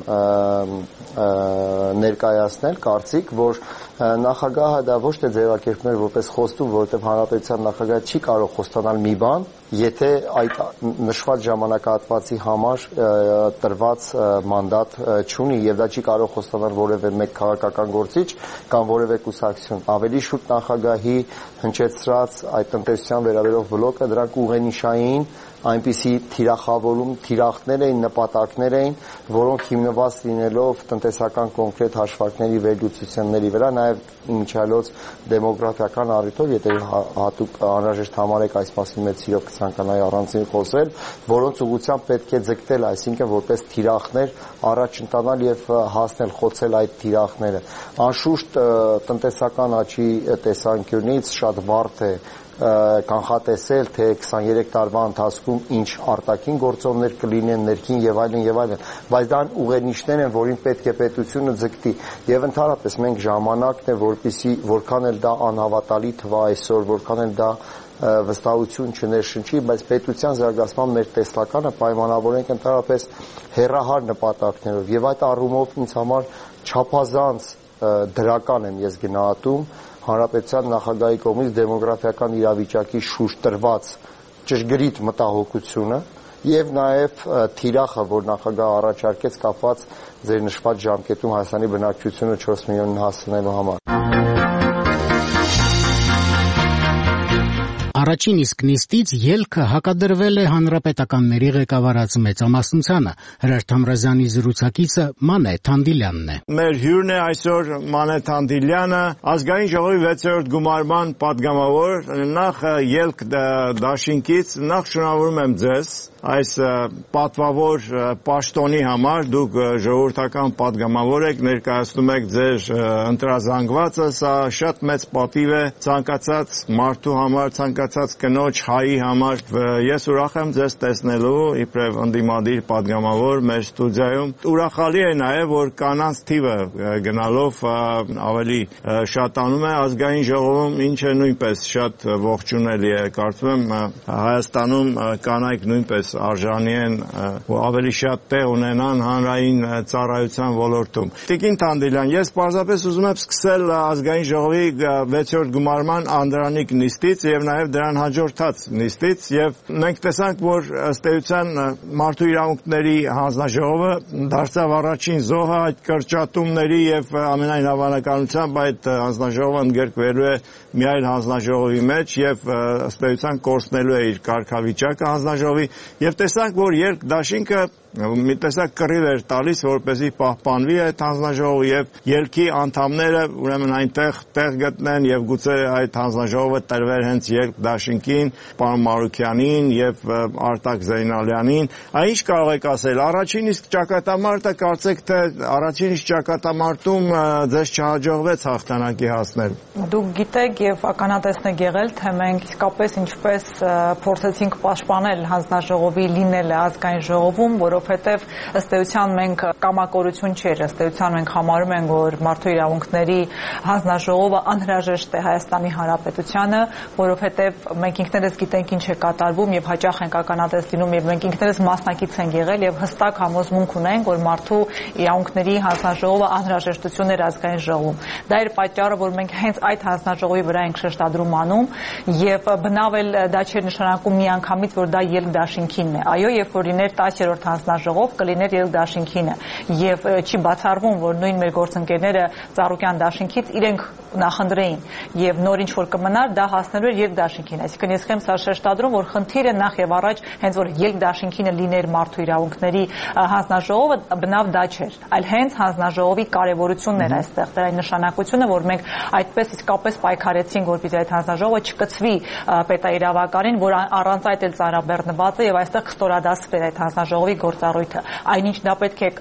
G: ներկայացնել կարծիք, որ նախագահը դա ոչ թե ձևակերպում է որպես խոստում, որովհետև հանրապետության նախագահը չի կարող խոստանալ մի բան, եթե այդ նշված ժամանակահատվածի համար տրված մանդատ չունի եւ դա չի կարող խոստանալ որևէ մեկ քաղաքական գործիչ կամ որևէ կուսակցություն։ Ավելի շուտ նախագահի հնչեցրած այդ տնտեսության վերաբերող բլոկը դրանք ուղենիշային այնպիսի թիրախավորում, թիրախներ էին, նպատակներ էին, որոնք հիմնված լինելով տնտեսական կոնկրետ հաշվարկների վերլուծությունների վրա, նաև իմիջիալոց դեմոգրաֆիական առիթով, եթե հատուկ անհրաժեշտ համարեք այս մասին մեծ սիրով կցանկանայի առանձին խոսել, որոնց ուղղությամբ պետք է ձգտել, այսինքն որպես թիրախներ առաջ ընտանալ եւ հասնել խոցել այդ թիրախները։ Անշուշտ տնտեսական աճի տեսանկյունից շատ բարդ է կանխատեսել, թե 23 տարվա ընթացքում ինչ արտաքին գործոններ կլինեն, ներքին եւ այլն, բայց դա ուղենիշներ են, որին պետք է պետությունը ձգտի եւ ընդհանրապես մենք ժամանակն է, որպեսզի որքան էլ դա անհավատալի թվա այսօր, որքան էլ դա վստահություն չներշնչի, բայց պետության զարգացման մեր տեսլականը պայմանավորենք ընդհանրապես հեռահար նպատակներով եւ այդ առումով ինձ համար չափազանց դրական եմ ես գնահատում հանրապետության նախագահի կողմից դեմոգրաֆիական իրավիճակի շուրջ տրված ճշգրիտ մտահոգությունը եւ նաեւ թիրախը, որ նախագահը առաջարկեց կապված ձեր նշված ժամկետում Հայաստանի բնակչությունը 4 միլիոնին հասցնելու համար։
A: Առաջին իսկ նիստից ելքը հակադրվել է հանրապետականների ղեկավարած մեծամասնությանը։ Հրաշք Թամրազյանի զրուցակիցը Մանե Թանդիլյանն է։
F: Մեր հյուրն է այսօր Մանե Թանդիլյանը, ազգային ժողովի 6-րդ գումարման падգամավոր, նախ ելք դաշինքից, նախ շնորհավորում եմ ձեզ այս պատվավոր պաշտոնի համար, դուք ժողովրդական падգամավոր եք, ներկայացնում եք ձեր ընտրազանգվածը, սա շատ մեծ պատիվ է ցանկացած մարդու համար, ցանկացած կնոջ հայի համար։ Ես ուրախ եմ ձեզ տեսնելու իբրև ընդդիմադիր падգամավոր մեր ստուդիայում։ Ուրախալի է նաև, որ կանանց թիվը գնալով ավելի շատանում է ազգային ժողովում, ինչը նույնպես շատ ողջունելի է։ Կարծում եմ Հայաստանում կանայք նույնպես արժանի են ավելի շատ տեղ ունենան հանրային ծառայության ոլորտում։ Տիկին Թանդիլյան, ես պարզապես ուզում եմ սկսել ազգային ժողովի 6-րդ գումարման անդրանիկ նիստից եւ նաեւ դրան հաջորդած նիստից եւ մենք տեսանք, որ ըստ էության մարդու իրավունքների հանձնաժողովը դարձավ առաջին զոհը այդ կրճատումների եւ ամենայն հավանականությամբ այդ հանձնաժողովը ընդգրկվելու է մի այլ հանձնաժողովի մեջ եւ ըստ էության կորցնելու է իր կարգավիճակը հանձնաժողովի եւ տեսանք, որ երկդաշինքը մի տեսակ կռիվ էր տալիս, որպեսզի պահպանվի այդ հանձնաժողովը եւ ելքի անդամները ուրեմն այնտեղ տեղ գտնեն եւ գուցե այդ հանձնաժողովը տրվեր հենց երկդաշինքին, պարոն Մարուքյանին եւ Արտակ Զեյնալյանին։ Ինչ կարող եք ասել, առաջին իսկ ճակատամարտը կարծեք թե առաջին իսկ ճակատամարտում ձեզ չհաջողվեց հաղթանակի հասնել։
H: Դուք գիտեք եւ ականատեսն եք եղել, թե մենք իսկապես ինչպես փորձեցինք պաշտպանել հանձնաժողովի լինելը ազգային ժողովում, որով որովհետև ըստ էության մենք կամակորություն չէր, ըստ էության մենք համարում ենք, որ մարդու իրավունքների հանձնաժողովը անհրաժեշտ է Հայաստանի Հանրապետությանը, որովհետև մենք ինքներս գիտենք ինչ է կատարվում եւ հաճախ ենք ականատես լինում եւ մենք ինքներս մասնակից ենք եղել եւ հստակ համոզմունք ունենք, որ մարդու իրավունքների հանձնաժողովը անհրաժեշտություն էր ազգային ժողովում։ Դա էր պատճառը, որ մենք հենց այդ հանձնաժողովի վրա ենք շեշտադրում անում եւ բնավ էլ դա չէր նշանակում միանգամից, որ դա ելքդաշինքինն է։ Այո, երբ որ լիներ 10-րդ հանձնաժողով, կլիներ ելքդաշինքինը եւ չի բացառվում, որ նույն մեր գործընկերները Ծառուկյան դաշինքից իրենք նախընտրեին եւ նոր ինչ որ կմնար, դա հասնելու էր ելքդաշինքին։ Այսինքն ես եմ սա շեշտադրում, որ խնդիրը նախ եւ առաջ հենց որ ելքդաշինքինը լիներ մարդու իրավունքների հանձնաժողովը, բնավ դա չէր, այլ հենց հանձնաժողովի կարեւորությունն էր այստեղ, դրա նշանակությունը, որ մենք այդպես իսկապես պայքարեցինք, որպեսզի այդ հանձնաժողովը չկցվի պետաիրավականին, որ առանց այդ էլ ծանրաբեռնված է եւ այստեղ կստորադասվեր այդ հանձնաժողովի գործառույթը։ Այնինչ դա պետք է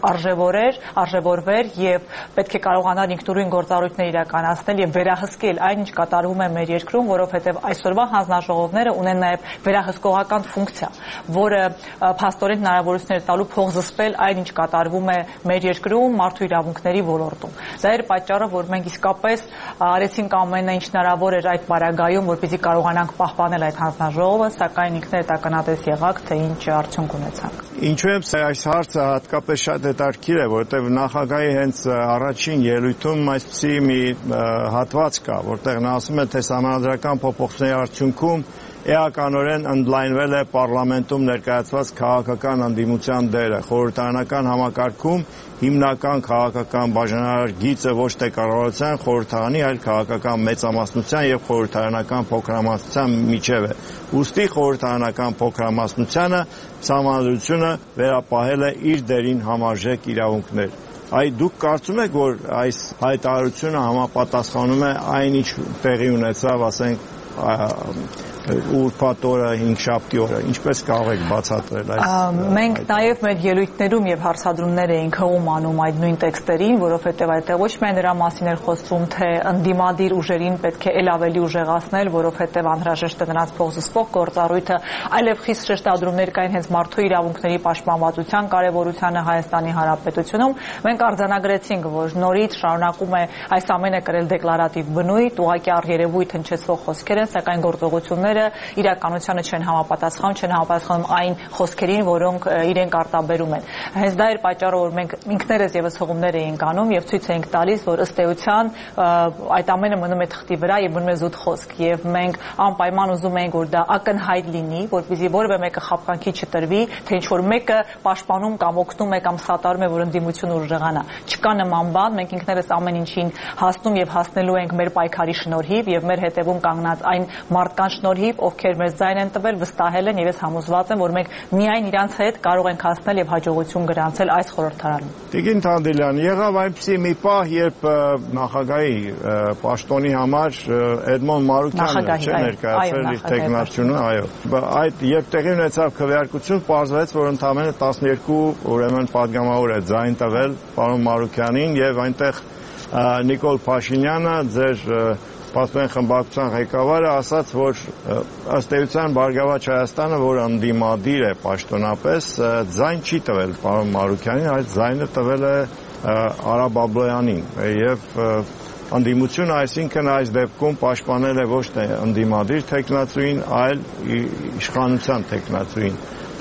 H: արժևորվեր եւ պետք է կարողանար ինքնուրույն գործառույթներ իրականացնել եւ վերահսկել այն, ինչ կատարվում է մեր երկրում, որովհետեւ այսօրվա հանձնաժողովները ունեն նաեւ վերահսկողական ֆունկցիա, որը փաստորեն հնարավորություններ տալու փոխզսպել այն, ինչ կատարվում է մեր երկրում մարդու իրավունքների ոլորտում։ Դա էր պատճառը, որ մենք իսկապես արեցինք ամենը, ինչ հնարավոր էր այդ պարագայում, որպեսզի կարողանանք պահպանել այդ հանձնաժողովը, սակայն ինքներդ ականատես եղաք, թե ինչ արդյունք ունեցանք։
F: Ինչու է այս հարցը հատկապես շատ հետաքրքիր է, որովհետև նախագահի հենց առաջին ելույթում այսպիսի մի հատված կա, որտեղ նա ասում է, թե սահմանադրական փոփոխությունների արդյունքում էականորեն ընդլայնվել է պարլամենտում ներկայացված քաղաքական ընդդիմության դերը։ Խորհրդարանական համակարգում հիմնական քաղաքական բաժանարար գիծը ոչ թե կառավարության, խորհրդարանի, այլ քաղաքական մեծամասնության եւ խորհրդարանական փոքրամասնության միջև է։ Ուստի խորհրդարանական փոքրամասնությանը սահմանադրությունը վերապահել է իր դերին համարժեք իրավունքներ։ Այ դուք կարծում եք, որ այս հայտարարությունը համապատասխանում է այն, ինչ տեղի ունեցավ, ասենք, ուրբաթ օրը, հինգշաբթի օրը, ինչպես կարող եք բացատրել այս։
H: Մենք նաև մեր ելույթներում եւ հարցադրումներ էինք հողում անում այդ նույն տեքստերին, որովհետեւ այդտեղ ոչ միայն դրա մասին էր խոսում, թե ընդդիմադիր ուժերին պետք է ել ավելի ուժեղացնել, որովհետեւ անհրաժեշտ է նրանց փոխզսպող գործառույթը, այլև խիստ շեշտադրումներ կային հենց մարդու իրավունքների պաշտպանվածության կարեւորությանը Հայաստանի Հանրապետությունում։ Մենք արձանագրեցինք, որ նորից շարունակում է այս ամենը կրել դեկլարատիվ բնույթ, ուղղակի առերևույթ հնչեցվող խոսքեր են, սակայն գործողությունները իրականությանը չեն համապատասխանում այն խոսքերին, որոնք իրենք արտաբերում են։ Հենց դա էր պատճառը, որ մենք ինքներս եւս հողումներ էինք անում եւ ցույց էինք տալիս, որ ըստ էության այդ ամենը մնում է թղթի վրա եւ մնում է զուտ խոսք եւ մենք անպայման ուզում էինք, որ դա ակնհայտ լինի, որպեսզի որևէ մեկը խաբկանքի չտրվի, թե ինչ որ մեկը պաշտպանում կամ օգնում է կամ սատարում է, որ ընդդիմությունը ուժեղանա։ Չկա նման բան, մենք ինքներս ամեն ինչին հասնում եւ հասնելու ենք մեր պայքարի շնորհիվ եւ մեր հետևում կանգնած այն մարդկանց շնորհիվ, ովքեր մեզ ձայն են տվել, վստահել են եւ ես համոզված եմ, որ մենք միայն իրանց հետ կարող ենք հասնել եւ հաջողություն գրանցել այս խորհրդարանում։
F: Տիկին Թանդելյան, եղավ այնպիսի մի պահ, երբ նախագահի պաշտոնի համար Էդմոն Մարուկյանը ներկայացրել իր թեկնածությունը, այո։ Այդ երբ տեղի ունեցավ քվեարկություն, պարզվեց, որ ընդամենը 12 ուրեմն падգամավոր է ձայն տվել պարոն Մարուկյանին եւ այնտեղ Նիկոլ Փաշինյանը, ձեր Պատմեն խմբակցության ղեկավարը ասաց, որ ըստ էության Բարգավաճ Հայաստանը, որ ընդդիմադիր է պաշտոնապես, ձայն չի տվել պարոն Մարուկյանին, այլ ձայնը տվել է Արա Բաբլոյանին եւ ընդդիմությունը, այսինքն այս դեպքում պաշտպանել է ոչ թե ընդդիմադիր թեկնածուին, այլ իշխանության թեկնածուին։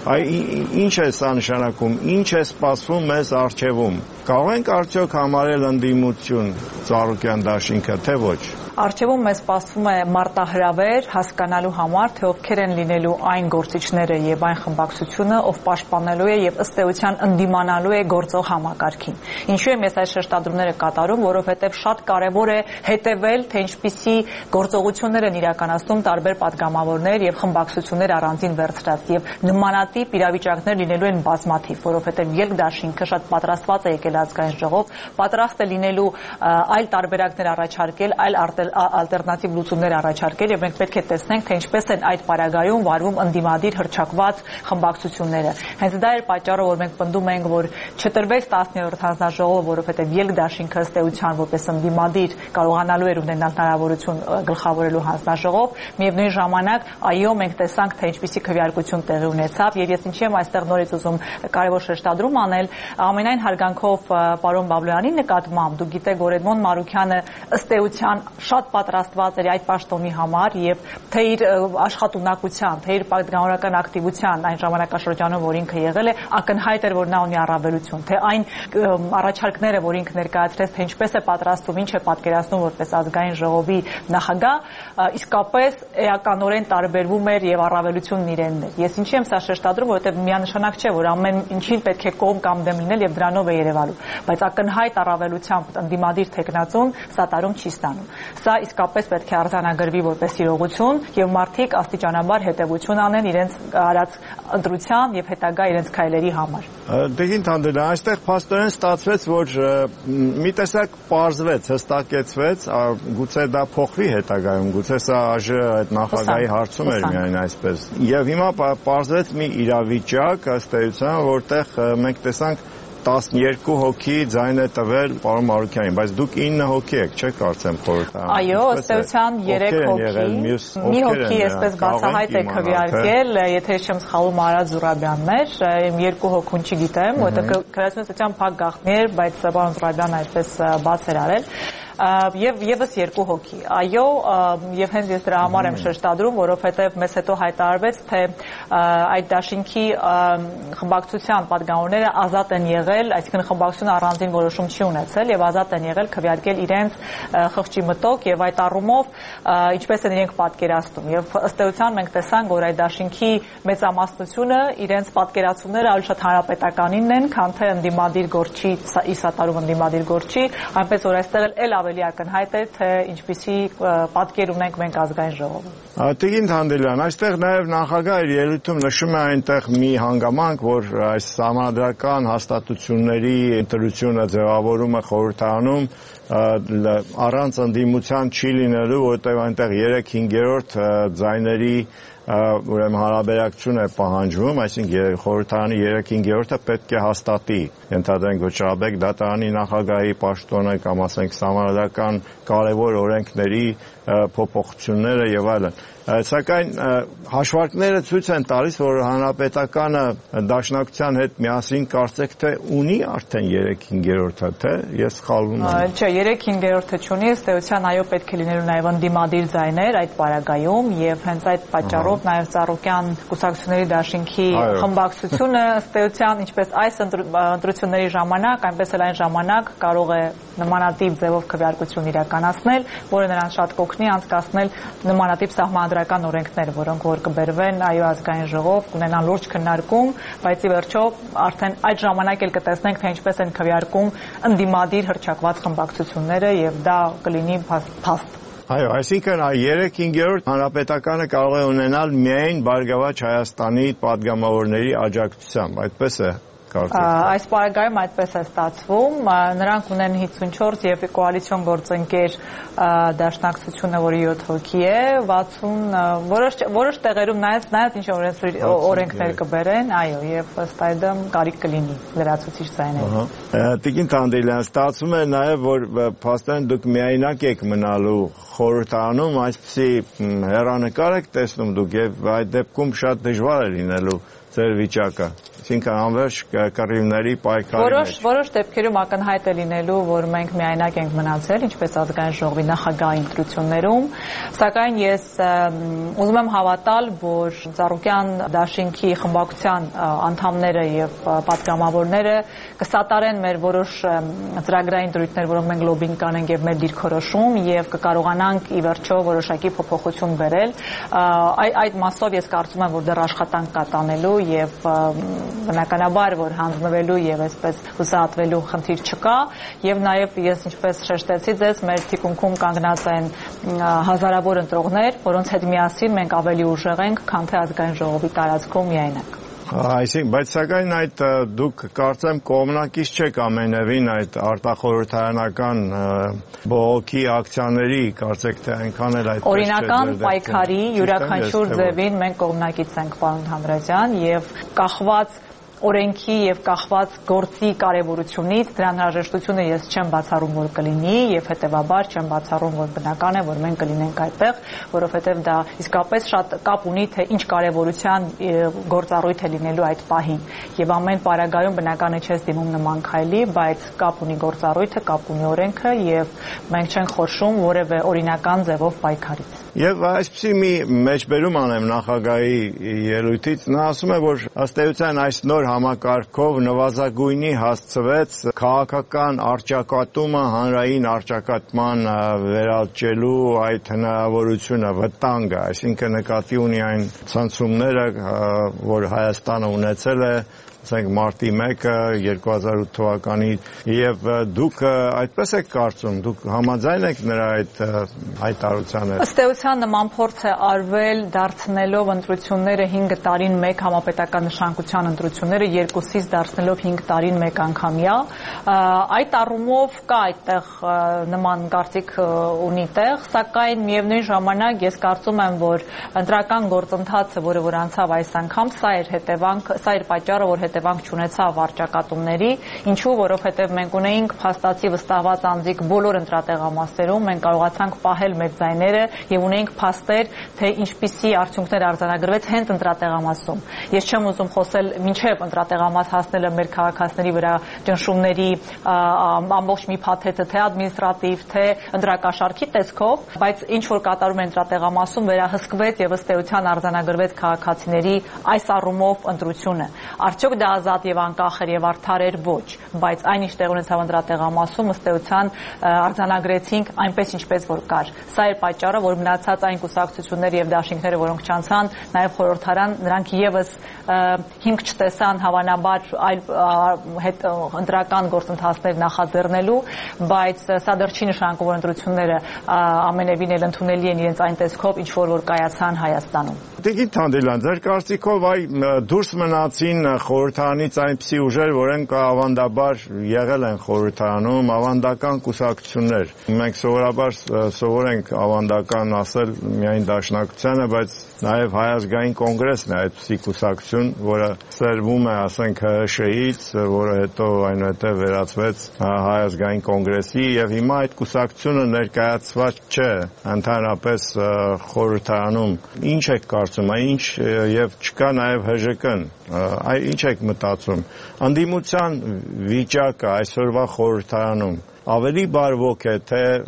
F: Ինչ է սա նշանակում, ինչ է սպասվում մեզ առջևում։ Կարող ենք արդյոք համարել ընդդիմություն Ծառուկյան դաշինքը, թե ոչ։
H: Առջևում մեզ սպասվում է մարտահրավեր հասկանալու համար, թե ովքեր են լինելու այն գործիչները եւ այն խմբակցությունը, ով պաշտպանելու է եւ ըստ էության ընդդիմանալու է գործող համակարգին։ Ինչու եմ ես այս շեշտադրումները կատարում, որովհետեւ շատ կարեւոր է հետեւել, թե ինչպիսի գործողություններ են իրականացնում տարբեր падգամավորներ եւ խմբակցություններ առանձին վերցրած եւ նմանատիպ իրավիճակներ լինելու են բազմաթիվ, որովհետեւ ելքդաշինքը շատ պատրաստված է եկել առաջարկել ազգային ժողով, պատրաստ է լինելու այլ տարբերակներ առաջարկել, այլ ալտերնատիվ լուծումներ առաջարկել եւ մենք պետք է տեսնենք, թե ինչպես են այդ պարագայում վարվում ընդդիմադիր հռչակված խմբակցությունները։ Հենց դա էր պատճառը, որ մենք պնդում ենք, որ չտրվեց 10-րդ հանձնաժողովը, որովհետեւ ելք դաշինքը ըստ էության որպես ընդդիմադիր կարողանալու էր ունենալ հնարավորություն գլխավորելու հանձնաժողով, միևնույն ժամանակ այո, մենք տեսանք, թե ինչպիսի քվեարկություն տեղի ունեցավ եւ ես ինչի եմ այստեղ նորից ուզում կարևոր շեշտադրում անել, ամենայն հարգանքով պարոն Բաբլոյանի նկատմամբ, դուք գիտեք, որ Էդմոն Մարուքյանը ըստ էության շատ պատրաստված էր այդ պաշտոնի համար եւ թե իր աշխատունակության, թե իր պատգամավորական ակտիվության այն ժամանակաշրջանում, որ ինքը եղել է, ակնհայտ էր, որ նա ունի առավելություն, թե այն առաջարկները, որ ինքը ներկայացրեց, թե ինչպես է պատրաստում, ինչ է պատկերացնում որպես ազգային ժողովի նախագահ, իսկապես էականորեն տարբերվում էր եւ առավելությունն իրենն էր։ Ես ինչի եմ սա շեշտադրում, որովհետեւ միանշանակ չէ, որ ամեն ինչին պետք է կողմ կամ դեմ լինել եւ դրանով է երևալու, բայց ակնհայտ առավելությամբ ընդդիմադիր տեխնացուն սատարում չի ստանում։ Սա իսկապես պետք է արձանագրվի որպես իրողություն եւ մարդիկ աստիճանաբար հետեւություն անեն իրենց արած ընտրության եւ հետագա իրենց քայլերի համար։
F: Դեգին Թանդելյան, այստեղ փաստորեն ստացվեց, որ մի տեսակ պարզվեց, հստակեցվեց, գուցե դա փոխվի հետագայում, գուցե սա ԱԺ այդ նախագահի հարցում էր միայն այսպես։ Եվ հիմա պարզվեց մի իրավիճակ, ըստ էության, որտեղ մենք տեսանք 12 հոգի ձայն է տվել պարոն Մարուքյանին, բայց դուք 9 հոգի եք, չէ՞ կարծեմ խորհրդարանում։
H: Այո, ըստ էության 3 հոգի, մի հոգի այսպես բացահայտ է քվեարկել, եթե չեմ սխալվում Արադ Զուրաբյանն էր, 2 հոգուն չգիտեմ, որովհետև քրեացիոն փակ գաղտնի էր, բայց պարոն Զուրաբյանը այսպես բաց էր արել։ Եվ եւս 2 հոգի։ Այո, եւ հենց ես դրա համար եմ շեշտադրում, որովհետեւ մեզ հետո հայտարարվեց, թե այդ դաշինքի խմբակցության падգամավորները ազատ են եղել, այսինքն խմբակցությունը առանձին որոշում չի ունեցել եւ ազատ են եղել քվեարկել իրենց խղճի մտոք եւ այդ առումով ինչպես են իրենք պատկերացնում։ Եվ ըստ էության մենք տեսանք, որ այդ դաշինքի մեծամասնությունը իրենց պատկերացումները ավելի շատ հանրապետականինն են, քան թե ընդդիմադիր գործի, իսատարում ընդդիմադիր գործի, այնպես որ այստեղ էլ ավելի ակնհայտ է, թե ինչպիսի պատկեր ունենք մենք ազգային ժողովում։
F: Տիկին Թանդելյան, այստեղ նաև նախագահը իր ելույթում նշում է այնտեղ մի հանգամանք, որ այս սահմանադրական հաստատությունների ընտրությունը ձևավորումը խորհրդարանում առանց ընդդիմության չի լինելու, որտեղ այնտեղ 3/5 ձայների ուրեմն հարաբերակցություն է պահանջվում, այսինքն խորհրդարանի 3/5-ը պետք է հաստատի, ենթադրենք Վճռաբեկ դատարանի նախագահի պաշտոնը կամ ասենք սահմանադրական կարևոր օրենքների փոփոխությունները եւ այլն։ Սակայն հաշվարկները ցույց են տալիս, որ հանրապետականը դաշնակցության հետ միասին կարծեք թե ունի արդեն 3/5-ը, թե ես սխալվում եմ։
H: Չէ, 3/5-ը չունի, ըստ էության այո պետք է լինելու նաև ընդդիմադիր ձայներ այդ պարագայում եւ հենց այդ պատճառով նաև Ծառուկյան կուսակցությունների դաշինքի խմբակցությունը ըստ էության ինչպես այս ընտրությունների ժամանակ, այնպես էլ այն ժամանակ կարող է նմանատիպ ձևով քվեարկություն իրականացնել, որը նրանց շատ կօգնի անցկացնել նմանատիպ սահմանադրական օրենքներ, որոնք որ կբերվեն այո ազգային ժողով, կունենան լուրջ քննարկում, բայց ի վերջո արդեն այդ ժամանակ էլ կտեսնենք, թե ինչպես են քվեարկում ընդդիմադիր հռչակված խմբակցությունները եւ դա կլինի փաստ։
F: Այո, այսինքն 3/5 հանրապետականը կարող է ունենալ միայն Բարգավաճ Հայաստանի падգամավորների աջակցությամբ, այդպես է։
H: Այս պարագայում այդպես է ստացվում, նրանք ունեն 54 եւ կոալիցիոն գործընկեր դաշնակցությունը, որը 7 հոգի է, 60 որոշ տեղերում նայած ինչ օրենքներ կբերեն, այո, եւ ըստ այդմ կարիք կլինի լրացուցիչ ձայների։
F: Տիկին Թանդելյան, ստացվում է նաեւ, որ փաստորեն դուք միայնակ եք մնալու խորհրդարանում, այսպիսի հեռանկար եք տեսնում դուք եւ այդ դեպքում շատ դժվար է լինելու ձեր վիճակը։ Այսինքն անվերջ կռիվների պայքարի մեջ։
H: Որոշ դեպքերում ակնհայտ է լինելու, որ մենք միայնակ ենք մնացել, ինչպես ազգային ժողովի նախագահի ընտրություններում, սակայն ես ուզում եմ հավատալ, որ Ծառուկյան դաշինքի խմբակցության անդամները եւ падգամավորները կսատարեն մեր որոշ ծրագրային դրույթներ, որոնք մենք լոբինգ կանենք եւ մեր դիրքորոշում եւ կկարողանանք ի վերջո որոշակի փոփոխություն բերել։ Այդ մասով ես կարծում եմ, որ դեռ աշխատանք կա տանելու եւ բնականաբար որ հանձնվելու եւ այսպես հուսահատվելու խնդիր չկա եւ նաեւ ես ինչպես շեշտեցի ձեզ մեր թիկունքում կանգնած են հազարավոր ընտրողներ, որոնց հետ միասին մենք ավելի ուժեղ ենք, քան թե ազգային ժողովի տարածքում միայնակ։
F: Այսինքն, բայց սակայն այդ դուք կարծեմ կողմնակից չեք ամենևին այդ արտախորհրդարանական բողոքի ակցիաների, կարծեք թե այնքան էլ այդպես չէ։
H: Օրինական պայքարի յուրաքանչյուր ձևին մենք կողմնակից ենք, պարոն Թանդրազյան, եւ կախված օրենքի եւ կախված գործի կարեւորությունից դրա հնարժեշտությունը ես չեմ բացառում, որ կլինի եւ հետեւաբար չեմ բացառում, որ բնական է, որ մենք կլինենք այդտեղ, որովհետեւ դա իսկապես շատ կապ ունի, թե ինչ կարեւորության գործառույթ է լինելու այդ պահին։ Եվ ամեն պարագայում բնական է չես դիմում նման քայլի, բայց կապ ունի գործառույթը, կապ ունի օրենքը եւ մենք չենք խորշում որևէ օրինական ձևով պայքարից։
F: Եվ այսպեսի մի մեջբերում անեմ նախագահի ելույթից, նա ասում է, որ ըստ էության այս նոր համակարգով նվազագույնի հասցվեց քաղաքական առճակատումը հանրային առճակատման վերաճելու այդ հնարավորությունը, վտանգը, այսինքն նկատի ունի այն ցնցումները, որ Հայաստանը ունեցել է ասենք մարտի 1-ը 2008 թվականից եւ դուք այդպես եք կարծում, դուք համաձայն եք նրա այդ հայտարարությանը։
H: Ըստ էության նման փորձ է արվել դարձնելով ընտրությունները 5 տարին 1 համապետական նշանակության ընտրությունները 2-ից դարձնելով 5 տարին 1 անգամյա։ Այդ առումով կա այդտեղ նման կարծիք ունի տեղ, սակայն միևնույն ժամանակ ես կարծում եմ, որ ընտրական գործընթացը, որը որ անցավ այս անգամ, սա էր պատճառը, որ հետևանք չունեցավ վարչակատումների, ինչու, որովհետև մենք ունեինք փաստացի վստահված անձիկ բոլոր ընտրատեղամասերում, մենք կարողացանք պահել մեր ձայները եւ ունեինք փաստեր, թե ինչպիսի արդյունքներ արձանագրվեց հենց ընտրատեղամասում։ Ես չեմ ուզում խոսել մինչև ընտրատեղամաս հասնելը մեր քաղաքացիների վրա ճնշումների ամբողջ մի փաթեթը, թե ադմինիստրատիվ, թե ընտրակաշառքի տեսքով, բայց ինչ որ կատարում է ընտրատեղամասում վերահսկվեց եւ ըստ էության արձանագրվեց քաղաքացիների այս առումով ընտրությունը։ Արդյոք դա ազատ եւ անկախ էր եւ արդար էր, ոչ, բայց այն ինչ տեղ ունեցավ ընտրատեղամասում ըստ էության արձանագրեցինք այնպես ինչպես որ կար։ Սա էր պատճառը, որ մնացած այն կուսակցությունները եւ դաշինքները, որոնք չանցան նաեւ խորհրդարան, նրանք եւս հիմք չտեսան հավանաբար այլ ընտրական գործընթացներ նախաձեռնելու, բայց սա դեռ չի նշանակում, որ ընտրությունները ամենևին էլ ընդունելի են իրենց այն տեսքով, ինչ որ կայացան Հայաստանում։
F: Տիկին Թանդիլյան, ձեր կարծիքով դուրս մնացին խորհրդարանից այնպիսի ուժեր, որոնք ավանդաբար եղել են խորհրդարանում, ավանդական կուսակցություններ։ Մենք սովորաբար սովոր ենք ավանդական ասել միայն Դաշնակցությանը, բայց նաև Հայ ազգային կոնգրեսն է այդպիսի կուսակցություն, որը սերվում է, ասենք, ՀՀՇ-ից, որը հետո այնուհետև վերածվեց Հայ ազգային կոնգրեսի, եւ հիմա այդ կուսակցությունը ներկայացված չէ ընդհանրապես խորհրդարանում։ Ինչ եք կարծում, ինչ եւ չկա նաեւ ՀԺԿ-ն, ինչ եք մտածում։ Անդիմության վիճակը այսօրվա խորհրդարանում ավելի բարվոք է,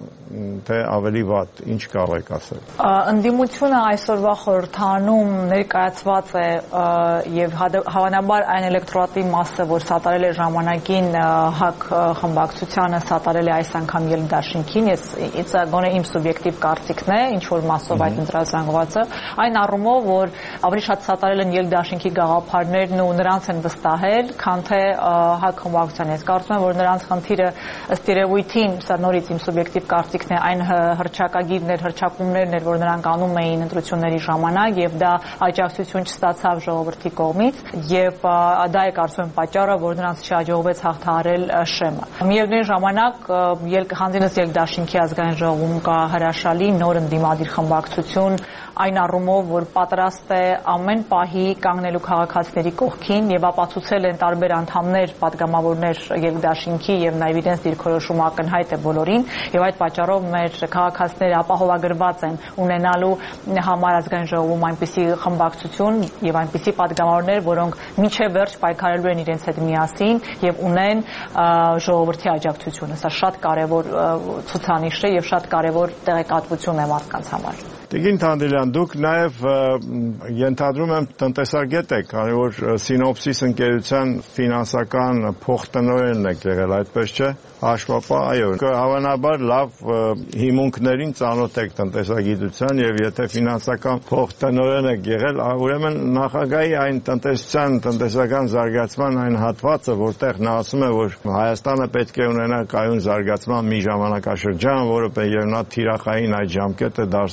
F: թե ավելի վատ, ինչ կարող եք ասել։
H: Ընդդիմությունը այսօրվա խորհրդարանում ներկայացված է եւ հավանաբար այն էլեկտորատի մասը, որ սատարել է ժամանակին ՀԱԿ խմբակցությանը, սատարել է այս անգամ Ելդաշինքին, ես գոնե իմ սուբյեկտիվ կարծիքն է, ինչ որ մասով այդ ընտրազանգվածը, այն առումով, որ ավելի շատ սատարել են Ելդաշինքի գաղափարներն ու նրանց են վստահել, քան թե ՀԱԿ խմբակցությանը։ Ես կարծում եմ, որ նրանց խնդիրը ըստ երևույթին, սա նորից իմ սուբյեկտիվ կարծիքն է, այն հռչակագիրներ, հռչակումներն էր, որ նրանք անում էին ընտրությունների ժամանակ եւ դա աջակցություն չստացավ ժողովրդի կողմից եւ դա է կարծում եմ պատճառը, որ նրանց չհաջողվեց հաղթահարել ՇԵՄ-ը։ Միևնույն ժամանակ հանձինս Ելդաշինքի ազգային ժողովում կա հրաշալի նոր ընդդիմադիր խմբակցություն, այն առումով, որ պատրաստ է ամեն պահի կանգնելու քաղաքացիների կողքին եւ ապացուցել են տարբեր անդամներ, падգամավորներ Ելդաշինքի եւ նաեւ իրենց դիրքորոշումը ակնհայտ է բոլորին եւ այդ պատճառով մեր քաղաքացիները ապահովագրված են ունենալու համար ազգային ժողովում այնպիսի խմբակցություն եւ այնպիսի падգամավորներ, որոնք մինչեւ վերջ պայքարելու են իրենց հետ միասին եւ ունեն ժողովրդի աջակցությունը։ Սա շատ կարեւոր ցուցանիշ է եւ շատ կարեւոր տեղեկատվություն է մարդկանց համար։
F: Տիկին Թանդիլյան, դուք նաև ենթադրում եմ տնտեսագետ եք, քանի որ Սինոպսիս ընկերության ֆինանսական փոխտնօրենն եք եղել, այդպես չէ՞։ Հաշվապահ, այո, հավանաբար լավ հիմունքներին ծանոթ եք տնտեսագիտության եւ եթե ֆինանսական փոխտնօրեն եք եղել, ուրեմն նախագահի այն տնտեսական զարգացման այն հատվածը, որտեղ նա ասում է, որ Հայաստանը պետք է ունենա կայուն զարգացման մի ժամանակաշրջան, որը եւ նա թիրախային այդ ժամկետը դարձնում է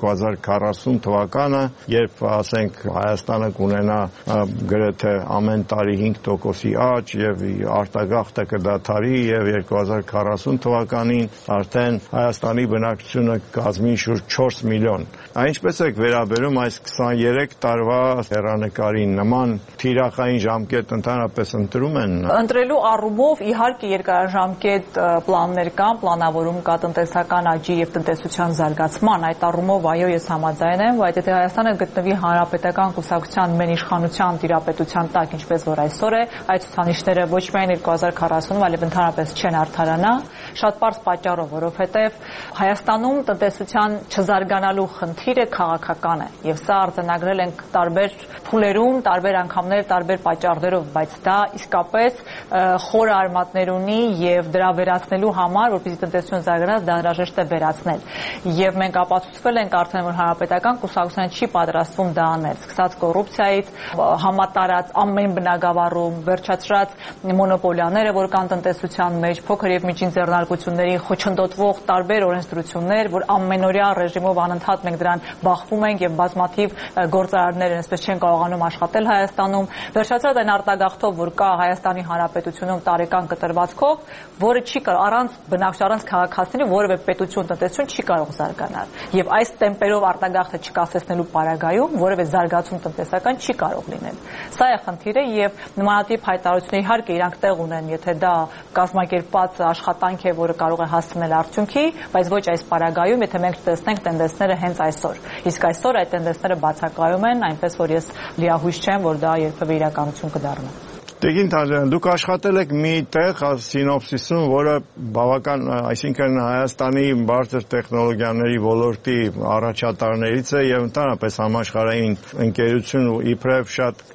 F: 2040 թվականը, երբ ասենք Հայաստանը կունենա գրեթե ամեն տարի 5% աճ եւ արտագաղթը կդադարի եւ 2040 թվականին արդեն Հայաստանի բնակչությունը կազմի շուրջ 4 միլիոն։ Ինչպես եք վերաբերում այս 23 տարվա հեռանկարին, նման թիրախային ժամկետ ընդհանրապես ընտրում են։
H: Ընտրելու առումով իհարկե երկարաժամկետ պլաններ կան, պլանավորում կա տնտեսական աճի եւ տնտեսության զարգացման, այդ առումով այո ես համաձայն եմ, բայց եթե Հայաստանը գտնվի հանրապետական կուսակցության մեն իշխանության տիրապետության տակ, ինչպես որ այսօր է, այդ ցուցանիշները ոչ միայն 2040-ում, այլև ընդհանրապես չեն արդարանա, շատ պարզ պատճառով, որովհետեւ Հայաստանում տնտեսության չզարգանալու խնդիրը քաղաքական է եւ սա արձանագրել ենք տարբեր փուլերում, տարբեր անգամներ, տարբեր պատճառներով, բայց դա իսկապես խորը արմատներ ունի եւ դրա վերացնելու համար, որպեսզի տնտեսություն զարգանա, դա հրաժեշտ է վերացնել։ Եվ մենք ապացուցվել ենք արդեն, որ հանրապետական կուսակցությունը չի պատրաստվում դա անել, սկսած կոռուպցիայից, համատարած ամեն բնագավառում, վերջացրած մոնոպոլիաները, որ կան տնտեսության մեջ, փոքր եւ միջին ձեռնարկությունների խոչընդոտվող տարբեր օրենսդրություններ, որ ամենօրյա ռեժիմով անընդհատ մենք դրան բախվում ենք եւ բազմաթիվ գործարարներ այսպես չեն կարողանում աշխատել Հայաստանում, վերջացած այն արտագաղթով, որ կա Հայաստանի Հանրապետությունում տարեկան կտրվածքով, որը չի կարող առանց բնակչության, առանց քաղաքացիների որևէ պետություն, տնտեսություն չի կարող զարգանալ։ Եվ այս տեմպերով արտագաղթը չկասեցնելու պարագայում որևէ զարգացում տնտեսական չի կարող լինել։ Սա է խնդիրը եւ նմանատիպ հայտարարությունները իհարկե իրանք տեղ ունեն, եթե դա կազմակերպված աշխատանք է, որը կարող է հասցնել արդյունքի, բայց ոչ այս պարագայում, եթե մենք տեսնենք տենդենսները հենց այսօր։ Իսկ այսօր այդ տենդենսները բացակայում են, այնպես որ ես լիահույս չեմ, որ դա երբևէ իրականություն կդառնա։
F: Տեգին Թաջան, դուք աշխատել եք մի տեղ սինոպսիսում, որը բավական, այսինքն Հայաստանի բարձր տեխնոլոգիաների ոլորտի առաջատարներից է եւ ընդհանրապես համաշխարհային ընկերություն ու իբրև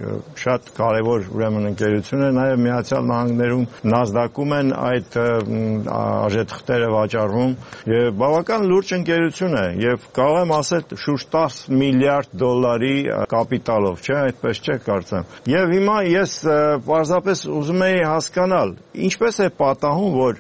F: շատ կարեւոր ուրեմն ընկերություն է, նաեւ Միացյալ Նահանգներում Nasdaq-ում են այդ արժեթղթերը վաճառվում եւ բավական լուրջ ընկերություն է եւ կարող եմ ասել շուրջ 10 միլիարդ դոլարի կապիտալով, չէ՞, այդպես չէ կարծեմ։ Եվ հիմա ես պարզապես ուզում էի հասկանալ, ինչպես է պատահում, որ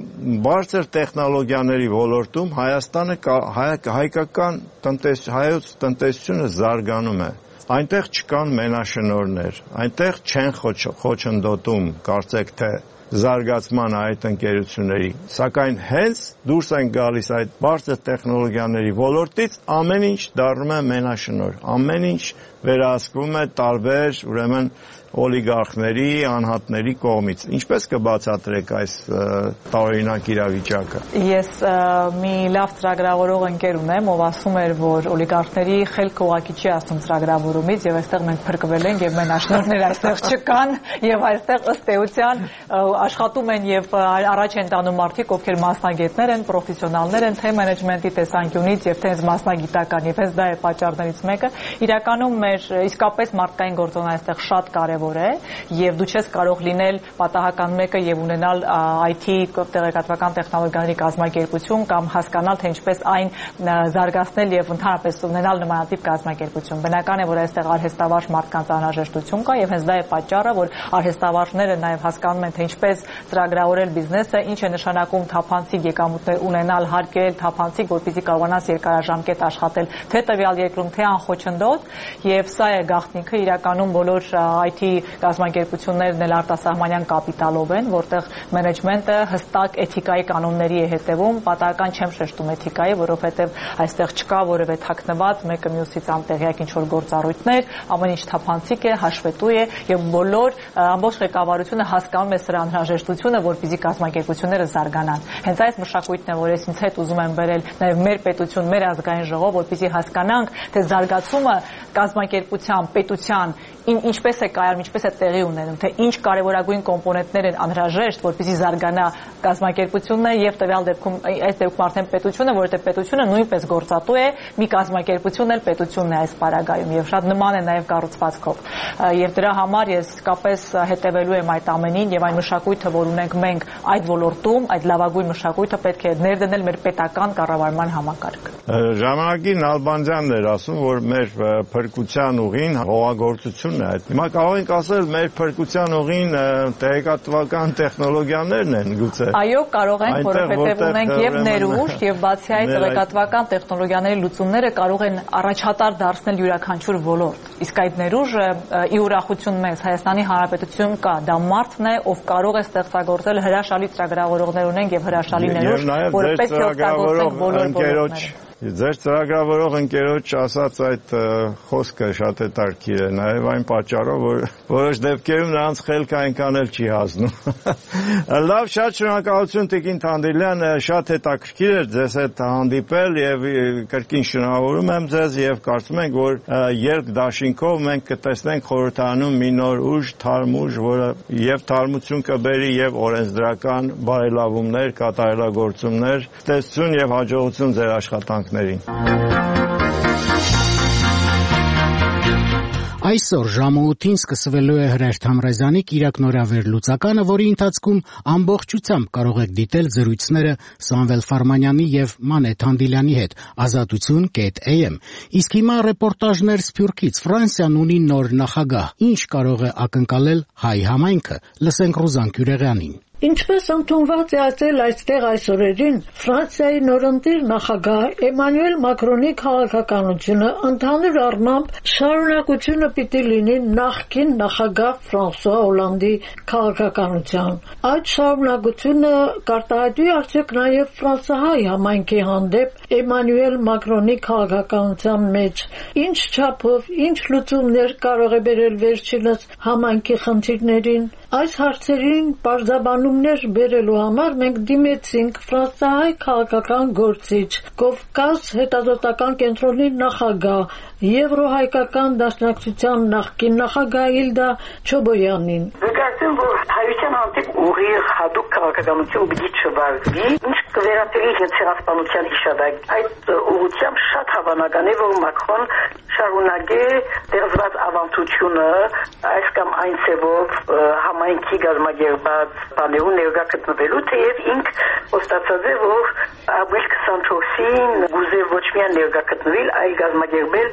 F: բարձր տեխնոլոգիաների ոլորտում Հայաստանը հայկական հայոց տնտեսությունը զարգանում է։ Այնտեղ չկան մենաշնորհներ, այնտեղ չեն խոչընդոտում, կարծեք թե զարգացման այդ ընկերությունների, սակայն հենց դուրս են գալիս այդ բարձր տեխնոլոգիաների ոլորտից, ամեն ինչ դառնում է մենաշնորհ, ամեն ինչ վերահսկվում է տարբեր ուրեմն օլիգարխների, անհատների կողմից։ Ինչպես կբացատրեք այս տարօրինակ իրավիճակը։ Ես
H: մի լավ ծրագրավորող ընկեր ունեմ, ով ասում էր, որ օլիգարխների խելքը ուղղակի չի ասում ծրագրավորումից, եւ այստեղ մենք փրկվել ենք եւ մենաշնորհներ այստեղ չկան, եւ այստեղ ըստ էության աշխատում են եւ առաջ են տանում մարդիկ, ովքեր մասնագետներ են, պրոֆեսիոնալներ են, թե մենեջմենտի տեսանկյունից եւ թե մասնագիտական, եւ հենց դա է պատճառներից մեկը։ Իրականում մեր իսկապես մարդկային գործոնը այստեղ շատ կարեւոր է եւ դու չես կարող լինել պատահական մեկը եւ ունենալ IT տեղեկատվական տեխնոլոգիաների կազմակերպություն կամ հասկանալ թե ինչպես այն զարգացնել եւ ընդհանրապես ունենալ նմանատիպ կազմակերպություն։ Բնական է, որ այստեղ արհեստավարժ մարդկանց անհրաժեշտություն կա եւ հենց դա է պատճառը, որ արհեստավարժները նաեւ հասկանում են թե ինչպես ծրագրավորել բիզնեսը, ինչ է նշանակում թափանցիկ եկամուտներ ունենալ, հարկել թափանցիկ, որպեսզի կարողանաս երկարաժամկետ աշխատել թե տվյալ երկրում, թե անխոչնդոտ, եւ սա է գաղտնիքը իրականում բոլոր IT կազմակերպություններն էլ արտասահմանյան կապիտալով են, որտեղ մենեջմենտը հստակ էթիկայի կանոնների է հետևում, պատահական չեմ շեշտում էթիկայի, որովհետեւ այստեղ չկա որևէ թաքնված մեկը մյուսից անտեղյակ ինչ որ գործառույթներ, ամեն ինչ թափանցիկ է, հաշվետու է եւ բոլոր ամբողջ ղեկավարությունը հասկանում է սրա անհրաժեշտությունը, որպեսզի կազմակերպությունները զարգանան։ Հենց այս մշակույթն է, որ ես ինձ հետ ուզում եմ բերել նաեւ մեր պետություն, մեր ազգային ժողով, որպեսզի հասկանանք, թե զարգացումը կազմակերպության, պետության ինչպես է կայանում, ինչպես է տեղի ունենում, թե ինչ կարևորագույն կոմպոնենտներ են անհրաժեշտ, որպեսզի զարգանա կազմակերպությունը եւ տվյալ դեպքում այս դեպքում արդեն պետությունը, որովհետեւ պետությունը նույնպես գործատու է, մի կազմակերպություն էլ պետությունն է այս պարագայում եւ շատ նման է նաեւ կառուցվածքով։ Եվ դրա համար ես իսկապես հետևելու եմ այդ ամենին եւ այն մշակույթը, որ ունենք մենք այդ ոլորտում, այդ լավագույն մշակույթը պետք է ներդնել մեր պետական կառավարման համակարգ։ Ժամանակին
F: Ալբանդյանն էր ասում, որ մեր փրկության ուղին հողագործությունն բանն է։ Հիմա կարող ենք ասել մեր փրկության ուղին տեղեկատվական տեխնոլոգիաներն են գուցե։
H: Այո, կարող ենք, որովհետև ունենք եւ ներուժ, եւ բացի այդ տեղեկատվական տեխնոլոգիաների լուծումները կարող են առաջատար դարձնել յուրաքանչյուր ոլորտ։ Իսկ այդ ներուժը ի ուրախություն մեզ Հայաստանի Հանրապետություն կա, դա մարդն է, ով կարող է ստեղծագործել հրաշալի ծրագրավորողներ ունենք եւ հրաշալի ներուժ, որը պետք է օգտագործենք բոլոր ոլորտներում։
F: Ձեր ծրագրավորող ընկերոջ ասած այդ խոսքը շատ հետաքրքիր է, նաև այն պատճառով, որ որոշ դեպքերում նրանց խելքը այնքան էլ չի հասնում։ Լավ, շատ շնորհակալություն Տիկին Թանդիլյան, շատ հետաքրքիր էր ձեզ հետ հանդիպել եւ կրկին շնորհավորում եմ ձեզ եւ կարծում ենք, որ երկ դաշինքով մենք կտեսնենք խորհրդանում մի նոր ուժ, թարմ ուժ, որը եւ թարմություն կբերի եւ օրենսդրական բարելավումներ, կատարելագործումներ, տեսություն եւ հաջողություն ձեր աշխատանք
A: Այսօր ժամը 8-ին սկսվելու է Հրաշք Թամրազյանի կիրակնորավեր լուծականը, որի ընթացքում ամբողջությամբ կարող եք դիտել զրույցները Սամվել Ֆարմանյանի եւ Մանե Թանդիլյանի հետ azatutun.am։ Իսկ հիմա ռեպորտաժներ Սփյուռքից։ Ֆրանսիան ունի նոր նախագահ։ Ինչ կարող է ակնկալել հայ համայնքը։ Լսենք Ռուզան Քյուրեղյանին։
I: Ինչպես ընդունված է այցել այստեղ այս օրերին, Ֆրանսիայի նորընտիր նախագահ Էմանուել Մակրոնի քաղաքականությունը ընդհանուր առմամբ շարունակությունը պիտի լինի նախկին նախագահ Ֆրանսուଆ Օլանդի քաղաքականության։ Այդ շարունակությունը կարտահայտվի արդյոք նաև ֆրանսահայ համայնքի հանդեպ Էմանուել Մակրոնի քաղաքականության մեջ, ինչ չափով, ինչ լուծումներ կարող է բերել վերջինս համայնքի խնդիրներին։ Այս հարցերին պարզաբանումներ բերելու համար մենք դիմեցինք ֆրանսահայ քաղաքական գործիչ, Կովկաս հետազոտական կենտրոնի նախագահ, Եվրոհայկական դաշնակցության նախկին նախագահ Իլդա Չոբոյանին։
J: Կարծեմ, որ հայության հանդեպ ուղիղ հատուկ քաղաքականություն պիտի չվարվի, ինչ կվերածելի ցեղասպանության հիշադակ։ Այդ ուղղությամբ շատ հավանական է, որ Մակրոն շարունակե դերձված ավանդությունը այս կամ այն ցևով համայնքի գազམ་ագերբած բաներու ներկա գտնվելու, թեև ինք ոստացած է, որ ապրիլ 24-ին գուզե ոչ միայն ներկա գտնվել, այլ գազམ་ագերբել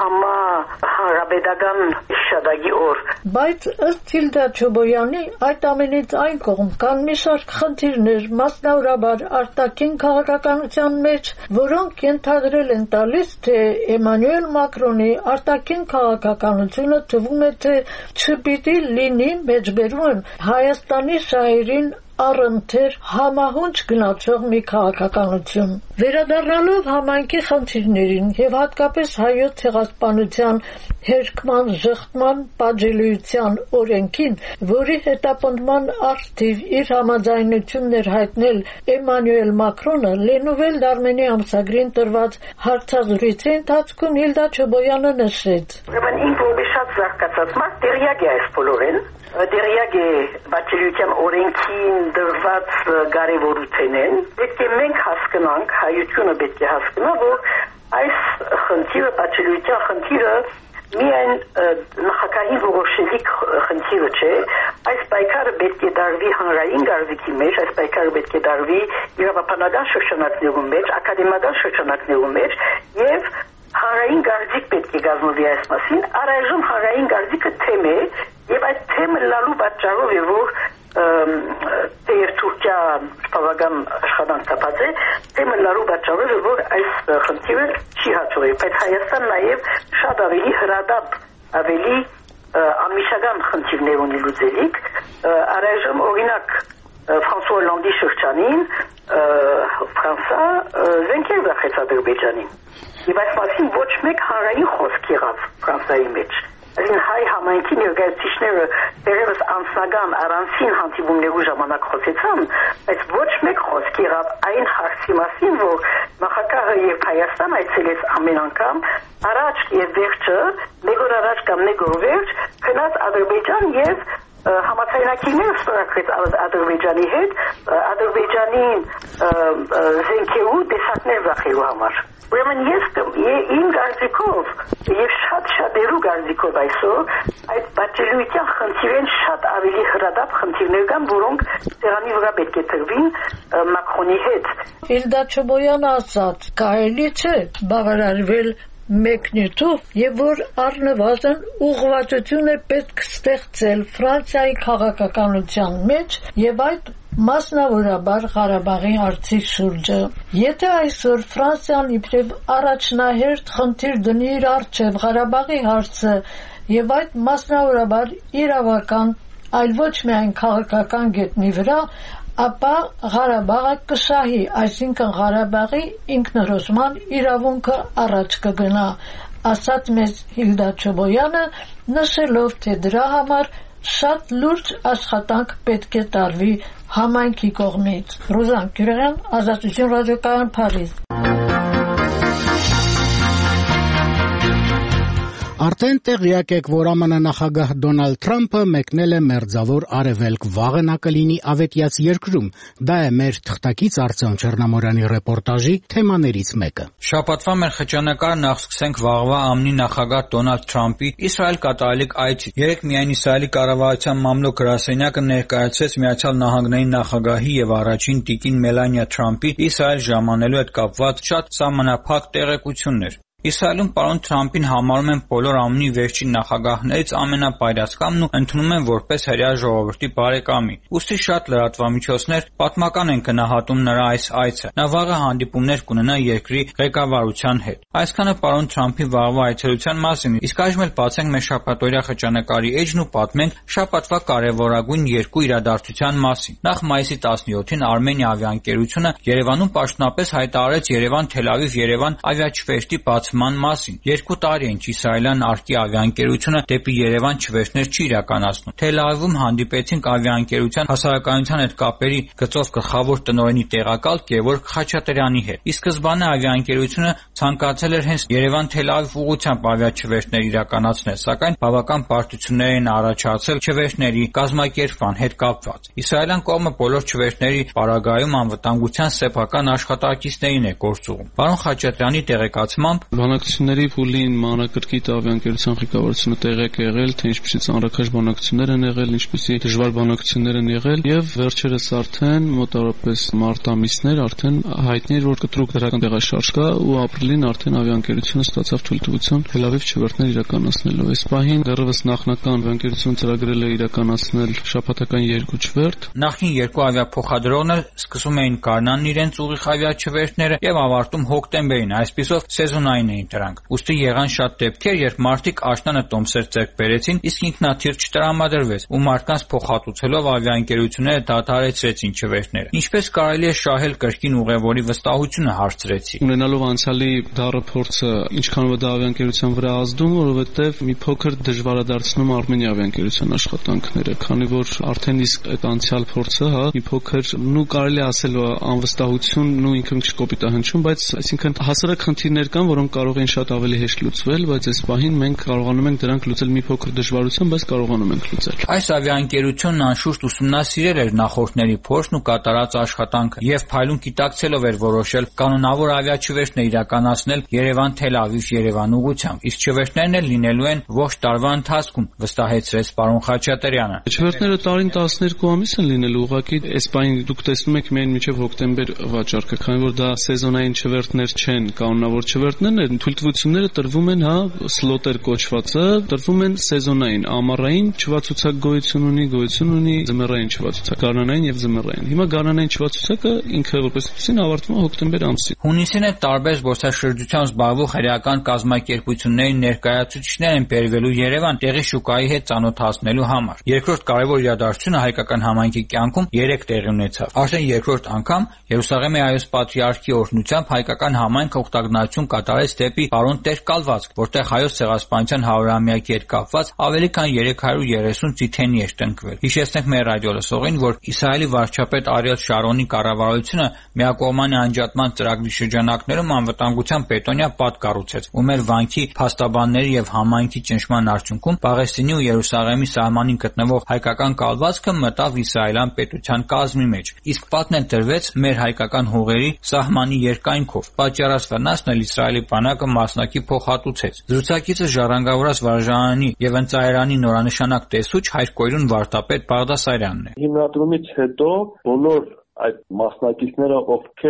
J: հանրապետական հիշադակի օր։
I: Բայց ըստ Իլդա Չոբոյանի, այդ ամենից այն կողմ կան մի շարք խնդիրներ, մասնավորաբար արտաքին քաղաքականության մեջ, որոնք ենթադրել են տալիս, թե Էմանուել Մակրոնի արտաքին քաղաքականությունը թվում է, թե չպիտի լինի, մեջբերում եմ, Հայաստանի շահերին առընթեր համահունչ գնացող մի քաղաքականություն։ Վերադառնալով համայնքի խնդիրներին եւ հատկապես հայոց ցեղասպանության հերկման, ժխտման, պատժելիության օրենքին, որի հետապնդման արդիվ իր համաձայնությունն էր հայտնել Էմանուել Մակրոնը, Լենուվել Դարմենի ամսագրին տրված հարցազրույցի ընթացքում Իլդա Չոբոյանը նշեց.
J: Ուրեմն ինձ որպես շատ զարգացած մարդ տեղյակ է այս բոլորին, տեղյակ է պատժելիության օրենքին դրված կարևորությունն, պետք է մենք հասկանանք, հայությունը պետք է հասկանա, որ այս խնդիրը, պատժելիության խնդիրը միայն նախագահի որոշելի խնդիրը չէ, այս պայքարը պետք է դարվի հանրային գարվիկի մեջ, այս պայքարը պետք է դարվի իրավապանական շրջանակներում մեջ, ակադեմիական շրջանակներում մեջ եւ հանրային գարդիկ պետք է գազմվի այս մասին, առայժմ հանրային գարդիկը թեմ է եւ այդ թեմը լալու պատճառով է, որ թեև Թուրքիա բավական աշխատանք կապած է, թեմը լալու պատճառով է, որ այս խնդիրը չի հաջողի, բայց Հայաստան նաեւ շատ ավելի հրադապ, ավելի ամիսական խնդիրներ ունի լուծելիք, առայժմ օրինակ Ֆրանսուଆ Օլանդի շրջանին Ֆրանսա զենքեր վախեց Ադրբեջանին։ Եվ այս մասին ոչ մեկ հանրային խոսք եղավ Ֆրանսայի մեջ։ Այսին հայ համայնքի ներկայացուցիչները դերևս անձնական առանցին հանդիպումներու ժամանակ խոսեցան, բայց ոչ մեկ խոսք եղավ այն հարցի մասին, որ նախագահը եւ Հայաստան այցելեց ամեն անգամ առաջ եւ վերջը, մեկ օր առաջ կամ մեկ օր վերջ, գնաց Ադրբեջան եւ համաձայնագիրներ ստորագրեց Ադրբեջանի հետ, Ադրբեջանին զենքերու տեսակներ վախելու համար։ Ուրեմն ես իմ կարծիքով եւ շատ-շատերու կարծիքով այսօր այդ պատժելիության խնդիրեն շատ ավելի հրադապ խնդիրներ կան, որոնք դրանի վրա պետք է տրվին Մակրոնի հետ։
I: Իլդա Չոբոյանը ասաց, կարելի չէ բավարարվել մեկնյութով եւ որ առնվազն ուղղվածություն է պետք ստեղծել Ֆրանսիայի քաղաքականության մեջ եւ այդ մասնավորաբար Ղարաբաղի հարցի շուրջը։ Եթե այսօր Ֆրանսիան իբրև առաջնահերթ խնդիր դնի իր առջև Ղարաբաղի հարցը եւ այդ մասնավորաբար իրավական, այլ ոչ միայն քաղաքական գետնի վրա, ապա Ղարաբաղը կշահի, այսինքն Ղարաբաղի ինքնորոշման իրավունքը առաջ կգնա, ասաց մեզ Հիլդա Չոբոյանը, նշելով, թե դրա համար շատ լուրջ աշխատանք պետք է տարվի համայնքի կողմից։ Ռուզան Գյուրեղյան, Ազատություն ռադիոկայան, Փարիզ։
A: Արդեն տեղյակ եք, որ ԱՄՆ նախագահ Դոնալդ Թրամփը մեկնել է Մերձավոր Արևելք, վաղը նա կլինի ավետյաց երկրում։ Դա է մեր թղթակից Արտյոմ Չեռնամորյանի ռեպորտաժի թեմաներից մեկը։
K: Շաբաթվա մեր խճանկարը նախ սկսենք վաղվա ԱՄՆ նախագահ Դոնալդ Թրամփի Իսրայել կատարելիք այցից։ Երեկ միայն Իսրայելի կառավարության մամլոք գրասենյակը ներկայացրեց Միացյալ Նահանգների նախագահի եւ առաջին տիկին Մելանիա Թրամփի Իսրայել ժամանելու հետ կապված շատ սահմանափակ տեղեկություններ։ Իսրայելում պարոն Թրամփին համարում են բոլոր ԱՄՆ-ի վերջին նախագահներից ամենապայրածքամն ու ընդունում են որպես հրեա ժողովրդի բարեկամի։ Ուստի շատ լրատվամիջոցներ պատմական են գնահատում նրա այս այցը։ Նա վաղը հանդիպումներ կունենա երկրի ղեկավարության հետ։ Այսքանը պարոն Թրամփի վաղվա այցելության մասին, իսկ այժմ էլ բացենք մեր շաբաթօրյա խճանկարի էջն ու պատմենք շաբաթվա կարևորագույն երկու իրադարձության մասին։ Նախ մայիսի 17-ին Արմենիա ավիաընկերությունը Երևանում պաշտոնապես հայտարարեց Երևան-Թել Ավիվ-Երևան ավիաչվերթի բացման մասին։ 2 տարի ինչ իսրայելյան արկի ավիաընկերությունը դեպի Երևան չվերթներ չի իրականացնում։ Թել Ավիվում հանդիպեցինք ավիաընկերության հասարակայնության հետ կապերի գծով գլխավոր տնօրենի տեղակալ Գևորգ Խաչատրյանի հետ։ Ի սկզբանե ավիաընկերությունը ցանկացել էր հենց Երևան-Թել Ավիվ ուղղությամբ ավիաչվերթներ իրականացնել, սակայն բավական բարդություններ են առաջացել չվերթների կազմակերպման հետ կապված։ Իսրայելյան կողմը բոլոր չվերթների պարագայում անվտանգության սեփական աշխատակիցներին է գործուղում։ Պարոն Խաչատրյանի տեղեկացմամբ
L: բանակցությունների փուլին մանրակրկիտ ավիաընկերության ղեկավարությունը տեղյակ է եղել, թե ինչպիսի ծանրակաշ բանակցություններ են եղել, ինչպիսի դժվար բանակցություններ են եղել եւ վերջերս արդեն մոտավորապես մարտ ամիսներ արդեն հայտնի էր, որ կտրուկ դրական տեղաշարժ կա ու ապրիլին արդեն ավիաընկերությունը ստացավ թույլտվություն Թել Ավիվ չվերթներ իրականացնելու։ Այս պահին դեռևս նախնական ավիաընկերությունը ծրագրել է իրականացնել շաբաթական 2 չվերթ։
K: Նախին 2 ավիափոխադրողներ սկսում էին գարնանն իրենց ուղիղ ավիաչվերթները եւ ավարտում հոկտեմբերին, այսպիսով սեզոնային էին դրանք։ Ուստի եղան շատ դեպքեր, երբ մարդիկ աշնանը տոմսեր ձեռք բերեցին, իսկ ինքնաթիռ չտրամադրվեց ու մարդկանց փոխհատուցելով ավիաընկերությունները դադարեցրեցին չվերթները։ Ինչպես կարելի է շահել կրկին ուղևորի վստահությունը, հարցրեցի։
L: Ունենալով անցյալի դառը փորձը, ինչքանով դա ավիաընկերության վրա ազդում, որովհետեւ մի փոքր դժվարադարձնում Արմենիա ավիաընկերության աշխատանքները, քանի որ արդեն իսկ այդ անցյալ փորձը, մի փոքր նու կարելի ասել անվստահությունն ու ինքն չկոպիտ է հնչում, բայց այսինքն հասարակ խնդիրներ կան, որոնք կարող են շատ ավելի հեշտ լուծվել, բայց այս պահին մենք կարողանում ենք դրանք լուծել մի փոքր դժվարությամբ, բայց կարողանում ենք լուծել։
K: Այս ավիաընկերությունն անշուշտ ուսումնասիրել էր նախորդների փորձն ու կատարած աշխատանքը եւ փայլուն գիտակցելով էր որոշել կանոնավոր ավիաչվերթներ իրականացնել Երևան-Թել Ավիվ-Երևան ուղղությամբ, իսկ չվերթներն էլ լինելու են ողջ տարվա ընթացքում, վստահեցրեց պարոն Խաչատրյանը։
L: Չվերթները տարին 12 ամիս են լինելու, ուղղակի այս պահին դուք տեսնում եք միայն մինչև հոկտեմբեր վաճառքը, քանի որ դա սեզոնային չվերթներ չեն, կանոնավոր չվերթներն են, թույլտվությունները տրվում են, սլոտեր կոչվածը, տրվում են սեզոնային, ամառային չվացուցակ գոյություն ունի ձմեռային չվացուցակ, գարնանային եւ ձմեռային։ Հիմա գարնանային չվացուցակը ինքը որպես ցույցին ավարտվում է հոկտեմբեր ամսին։
K: Հունիսին է տարբեր զբոսաշրջությամբ զբաղվող հրեական կազմակերպությունների ներկայացուցիչներ են բերվելու Երևան տեղի շուկայի հետ ծանոթացնելու համար։ Երկրորդ կարևոր իրադարձությունը հայկական համայնքի կյանքում 3 տեղի ունեցավ։ Արդեն երկրորդ անգամ Երուսաղեմի Հայոց Պատրիարքի օրհնությամբ հայկական համայնքը ուխտագնացություն կատարեց դեպի պարոն Տեր Կալվածք, որտեղ Հայոց ցեղասպանության 100-ամյակի հետ կապված ավելի քան 330 ծիթենի էր տնկվել։ Հիշեցնենք մեր ռադիոլսողին, որ Իսրայելի վարչապետ Արիել Շարոնի կառավարությունը միակողմանի անջատման ծրագրի շրջանակներում անվտանգության բետոնյա պատ կառուցեց, ու մեր վանքի փաստաբանների եւ համայնքի ճնշման արդյունքում Պաղեստինի ու Երուսաղեմի սահմանին գտնվող հայկական կալվածքը մտավ իսրայելյան պետության կազմի մեջ, իսկ պատն էլ դրվեց մեր հայկական հողերի սահմանի երկայնքով։ Պատճառած վնասն էլ Իսրայելի բանակը մասնակի փոխհատուցեց։ Զրուցակիցը ժառանգավորած վարժարանի եւ ընծայրանի նորանշանակ տեսուչ Հայր Կոյրուն վարդապետ Բաղդասարյանն է։
M: Հիմնադրումից հետո բոլոր այդ մասնակիցները, ովքեր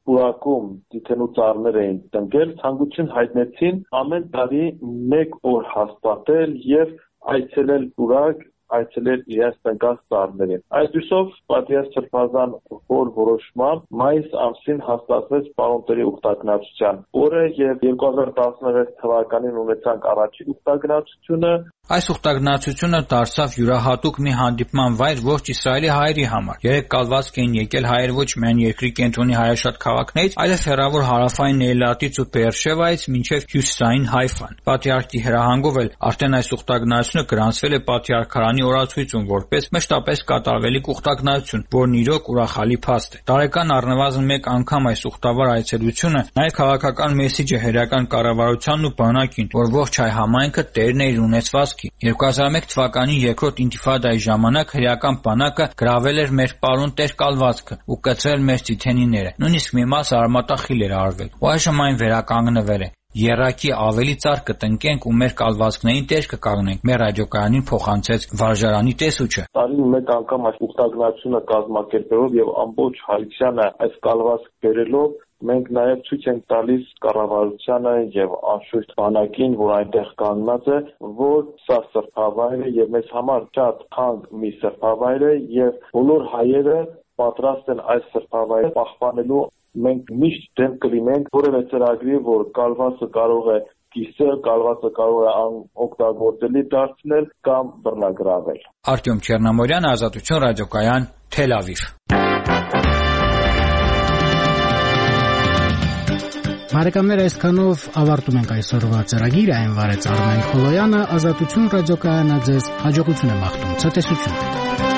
M: պուրակում դիթենու ծառներ էին տնկել, ցանկություն հայտնեցին ամեն տարի 1 օր հաստատել եւ այցելել պուրակ, այցելել իրենց տնկած ծառներին։ Այսպիսով պատիաս սրբազան հոր որոշմամբ մայիս ամսին հաստատվեց պարոնտերի ուխտագնացության օրը եւ 2016 թվականին ունեցանք առաջին ուխտագնացությունը։
K: Այս ուխտագնացությունը դարձավ յուրահատուկ մի հանդիպման վայր ողջ Իսրայելի հայերի համար։ Երեք կալվածք էին եկել հայեր ոչ միայն երկրի կենտրոնի հայաշատ քաղաքներից, այլև հեռավոր հարավային Էլատից ու Բեերշևայից մինչև հյուսիսային Հայֆան։ Պատրիարքի հրահանգով էլ արդեն այս ուխտագնացությունը գրանցվել է պատրիարքարանի օրացույցում որպես մշտապես կատարվելիք ուխտագնացություն, որն իրոք ուրախալի փաստ է։ Տարեկան առնվազն մեկ անգամ այս ուխտավոր այցելությունը նաև քաղաքական մեսիջ է հերական կառավարությանն ու բանակին, որ ողջ հայ համայնքը տերն է իր ունեցվածքի։ 2001 թվականի երկրորդ ինթիֆադայի ժամանակ հրեական բանակը գրավել էր մեր պարոն Տեր կալվածքը ու կծրել մեր ծիթենիները։ Նույնիսկ մի մասը արմատախիլ էր արվել։ Ու այժմ այն վերականգնվել է։ Եռակի ավելի ծառ կտնկենք ու մեր կալվածքներին տեր կկանգնենք, մեր ռադիոկայանին փոխանցեց վարժարանի տեսուչը։
M: Տարին մեկ անգամ այս ուխտագնացությունը կազմակերպելով եւ ամբողջ հայությանը այս կալվածք բերելով մենք նաև ցույց ենք տալիս կառավարությանը եւ անշուշտ բանակին, որ այնտեղ կանգնած է, որ սա սրբավայր է եւ մեզ համար շատ թանկ մի սրբավայր է եւ բոլոր հայերը պատրաստ են այս սրբավայրը պահպանելու։ Մենք միշտ դեմ կլինենք որևէ ծրագրի, որ կալվածը կարող է կիսել, կալվածը կարող է օգտագործելի դարձնել կամ բռնագրավել։
K: Արտյոմ Չեռնամորյան, Ազատություն ռադիոկայան, Թել Ավիվ։
A: Բարեկամներ, այսքանով ավարտում ենք այսօրվա ծրագիրը, այն վարեց Արմեն Խոլոյանը, Ազատություն ռադիոկայանը ձեզ հաջողություն է մաղթում, ցտեսություն։